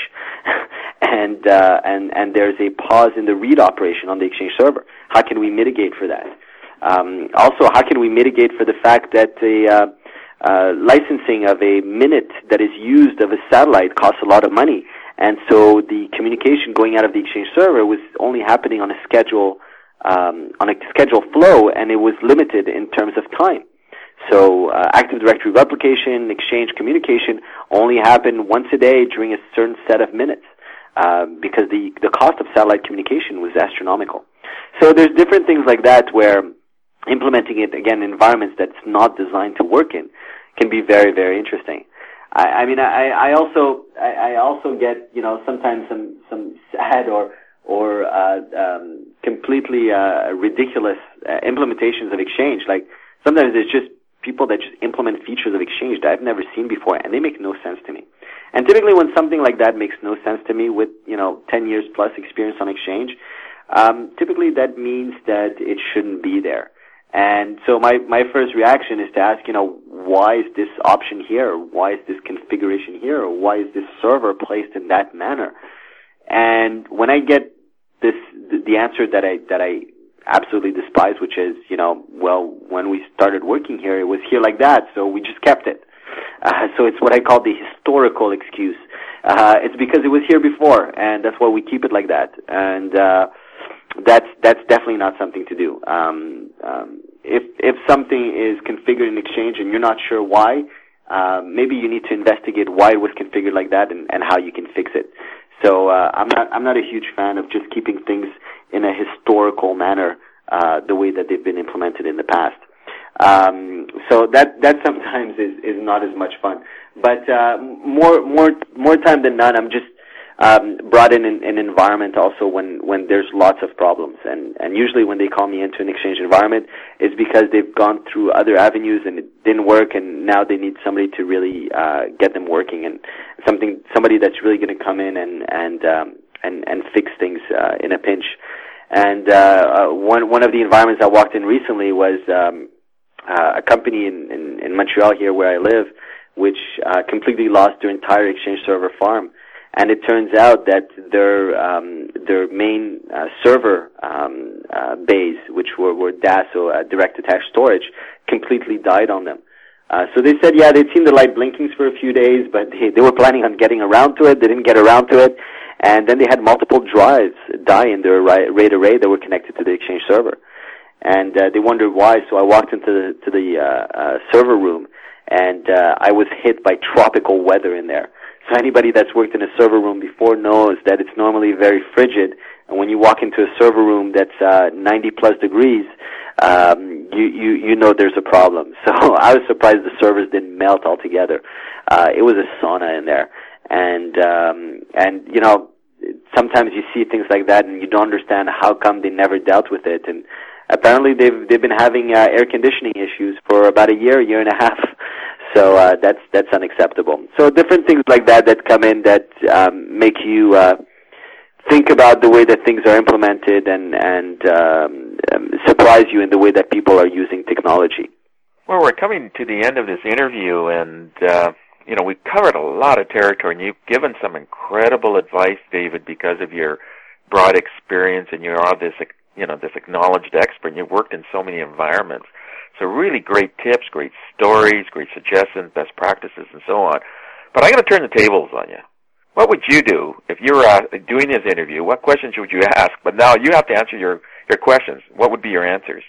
and uh, and and there's a pause in the read operation on the Exchange server. How can we mitigate for that? Um, also, how can we mitigate for the fact that the uh, uh, licensing of a minute that is used of a satellite costs a lot of money, and so the communication going out of the Exchange server was only happening on a schedule um, on a schedule flow, and it was limited in terms of time. So uh, Active Directory replication, Exchange communication only happened once a day during a certain set of minutes uh, because the, the cost of satellite communication was astronomical. So there's different things like that where implementing it, again, in environments that's not designed to work in can be very, very interesting. I, I mean, I, I also I, I also get, you know, sometimes some, some sad or or uh, um, completely uh, ridiculous uh, implementations of Exchange. Like sometimes it's just people that just implement features of Exchange that I've never seen before, and they make no sense to me. And typically when something like that makes no sense to me with, you know, ten years plus experience on Exchange, um, typically that means that it shouldn't be there. And so my, my first reaction is to ask, you know, why is this option here? Why is this configuration here? Or why is this server placed in that manner? And when I get this, the, the answer that I, that I, absolutely despise, which is, you know, well, when we started working here, it was here like that, so we just kept it. Uh, so it's what I call the historical excuse. Uh, it's because it was here before, and that's why we keep it like that. And uh, that's that's definitely not something to do. Um, um, if if something is configured in Exchange and you're not sure why, uh, maybe you need to investigate why it was configured like that and, and how you can fix it. So uh, I'm not I'm not a huge fan of just keeping things in a historical manner, uh, the way that they've been implemented in the past. Um, so that that sometimes is, is not as much fun. But uh, more more more time than not, I'm just um, brought in an, an environment also when, when there's lots of problems. And, and usually when they call me into an Exchange environment, it's because they've gone through other avenues and it didn't work, and now they need somebody to really uh, get them working, and something somebody that's really going to come in and and um, and, and fix things uh, in a pinch. And uh, uh, one one of the environments I walked in recently was um, uh, a company in, in, in Montreal here where I live, which uh, completely lost their entire Exchange server farm. And it turns out that their um, their main uh, server um, uh, bays, which were, were D A S, so uh, direct attached storage, completely died on them. Uh, so they said, yeah, they'd seen the light blinkings for a few days, but they, they were planning on getting around to it. They didn't get around to it. And then they had multiple drives die in their RAID array that were connected to the Exchange server. And uh, they wondered why. So I walked into the, to the uh, uh, server room, and uh, I was hit by tropical weather in there. So anybody that's worked in a server room before knows that it's normally very frigid. And when you walk into a server room that's uh, ninety plus degrees, um, you, you, you know there's a problem. So I was surprised the servers didn't melt altogether. Uh, it was a sauna in there. And, um, and, you know, sometimes you see things like that and you don't understand how come they never dealt with it. And apparently they've, they've been having uh, air conditioning issues for about a year, year and a half. So uh, that's, that's unacceptable. So different things like that that come in that um, make you uh, think about the way that things are implemented and, and um, um, surprise you in the way that people are using technology. Well, we're coming to the end of this interview, and uh, you know, we've covered a lot of territory, and you've given some incredible advice, David, because of your broad experience, and you're this, you know, this acknowledged expert, and you've worked in so many environments. So really great tips, great stories, great suggestions, best practices, and so on. But I'm going to turn the tables on you. What would you do if you were uh, doing this interview? What questions would you ask? But now you have to answer your, your questions. What would be your answers?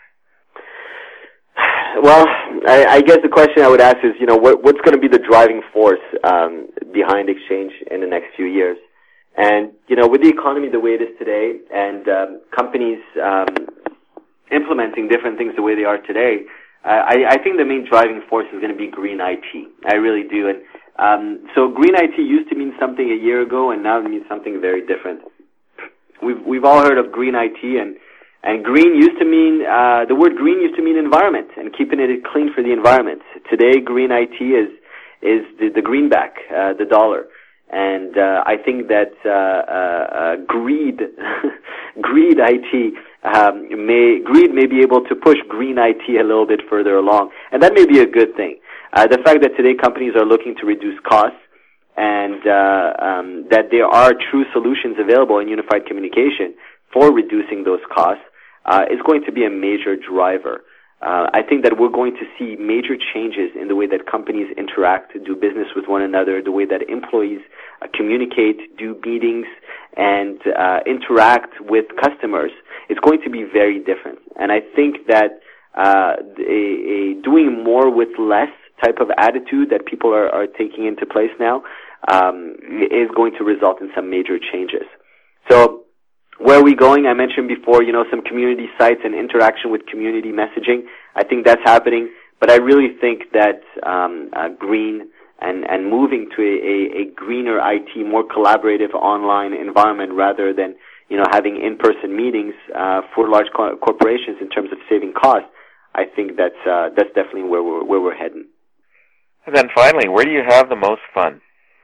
Well, I, I guess the question I would ask is, you know, what, what's going to be the driving force um, behind Exchange in the next few years? And, you know, with the economy the way it is today and um, companies um, implementing different things the way they are today, uh, I, I think the main driving force is going to be green I T. I really do. And um, so green I T used to mean something a year ago, and now it means something very different. We've, we've all heard of green I T, and And green used to mean, uh, the word green used to mean environment and keeping it clean for the environment. Today, green I T is, is the, the greenback, uh, the dollar. And, uh, I think that, uh, uh, uh greed, greed I T, um, may, greed may be able to push green I T a little bit further along. And that may be a good thing. Uh, the fact that today companies are looking to reduce costs and, uh, um, that there are true solutions available in unified communication for reducing those costs, Uh, is going to be a major driver. Uh, I think that we're going to see major changes in the way that companies interact, do business with one another, the way that employees uh, communicate, do meetings, and uh, interact with customers. It's going to be very different. And I think that uh, a, a doing more with less type of attitude that people are, are taking into place now um, is going to result in some major changes. So, where are we going? I mentioned before, you know, some community sites and interaction with community messaging. I think that's happening, but I really think that um, uh, green and, and moving to a, a, a greener I T, more collaborative online environment rather than, you know, having in-person meetings uh, for large co- corporations in terms of saving costs, I think that's uh, that's definitely where we're where we're heading. And then finally, where do you have the most fun?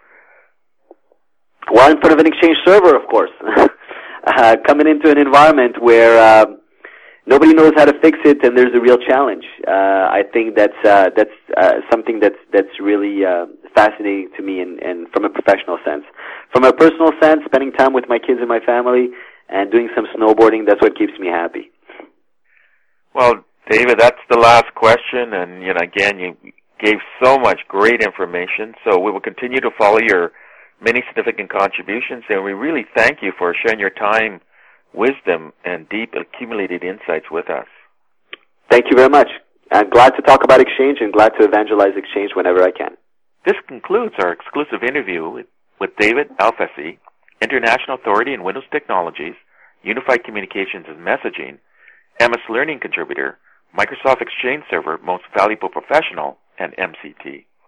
Well, in front of an Exchange server, of course. Uh, coming into an environment where uh, nobody knows how to fix it, and there's a real challenge. Uh, I think that's uh, that's uh, something that's that's really uh, fascinating to me, and, and from a professional sense. From a personal sense, spending time with my kids and my family, and doing some snowboarding, that's what keeps me happy. Well, David, that's the last question, and you know, again, you gave so much great information. So we will continue to follow your many significant contributions, and we really thank you for sharing your time, wisdom, and deep accumulated insights with us. Thank you very much. I'm glad to talk about Exchange and glad to evangelize Exchange whenever I can. This concludes our exclusive interview with, with David Alfasi, International Authority in Windows Technologies, Unified Communications and Messaging, M S Learning Contributor, Microsoft Exchange Server Most Valuable Professional, and M C T.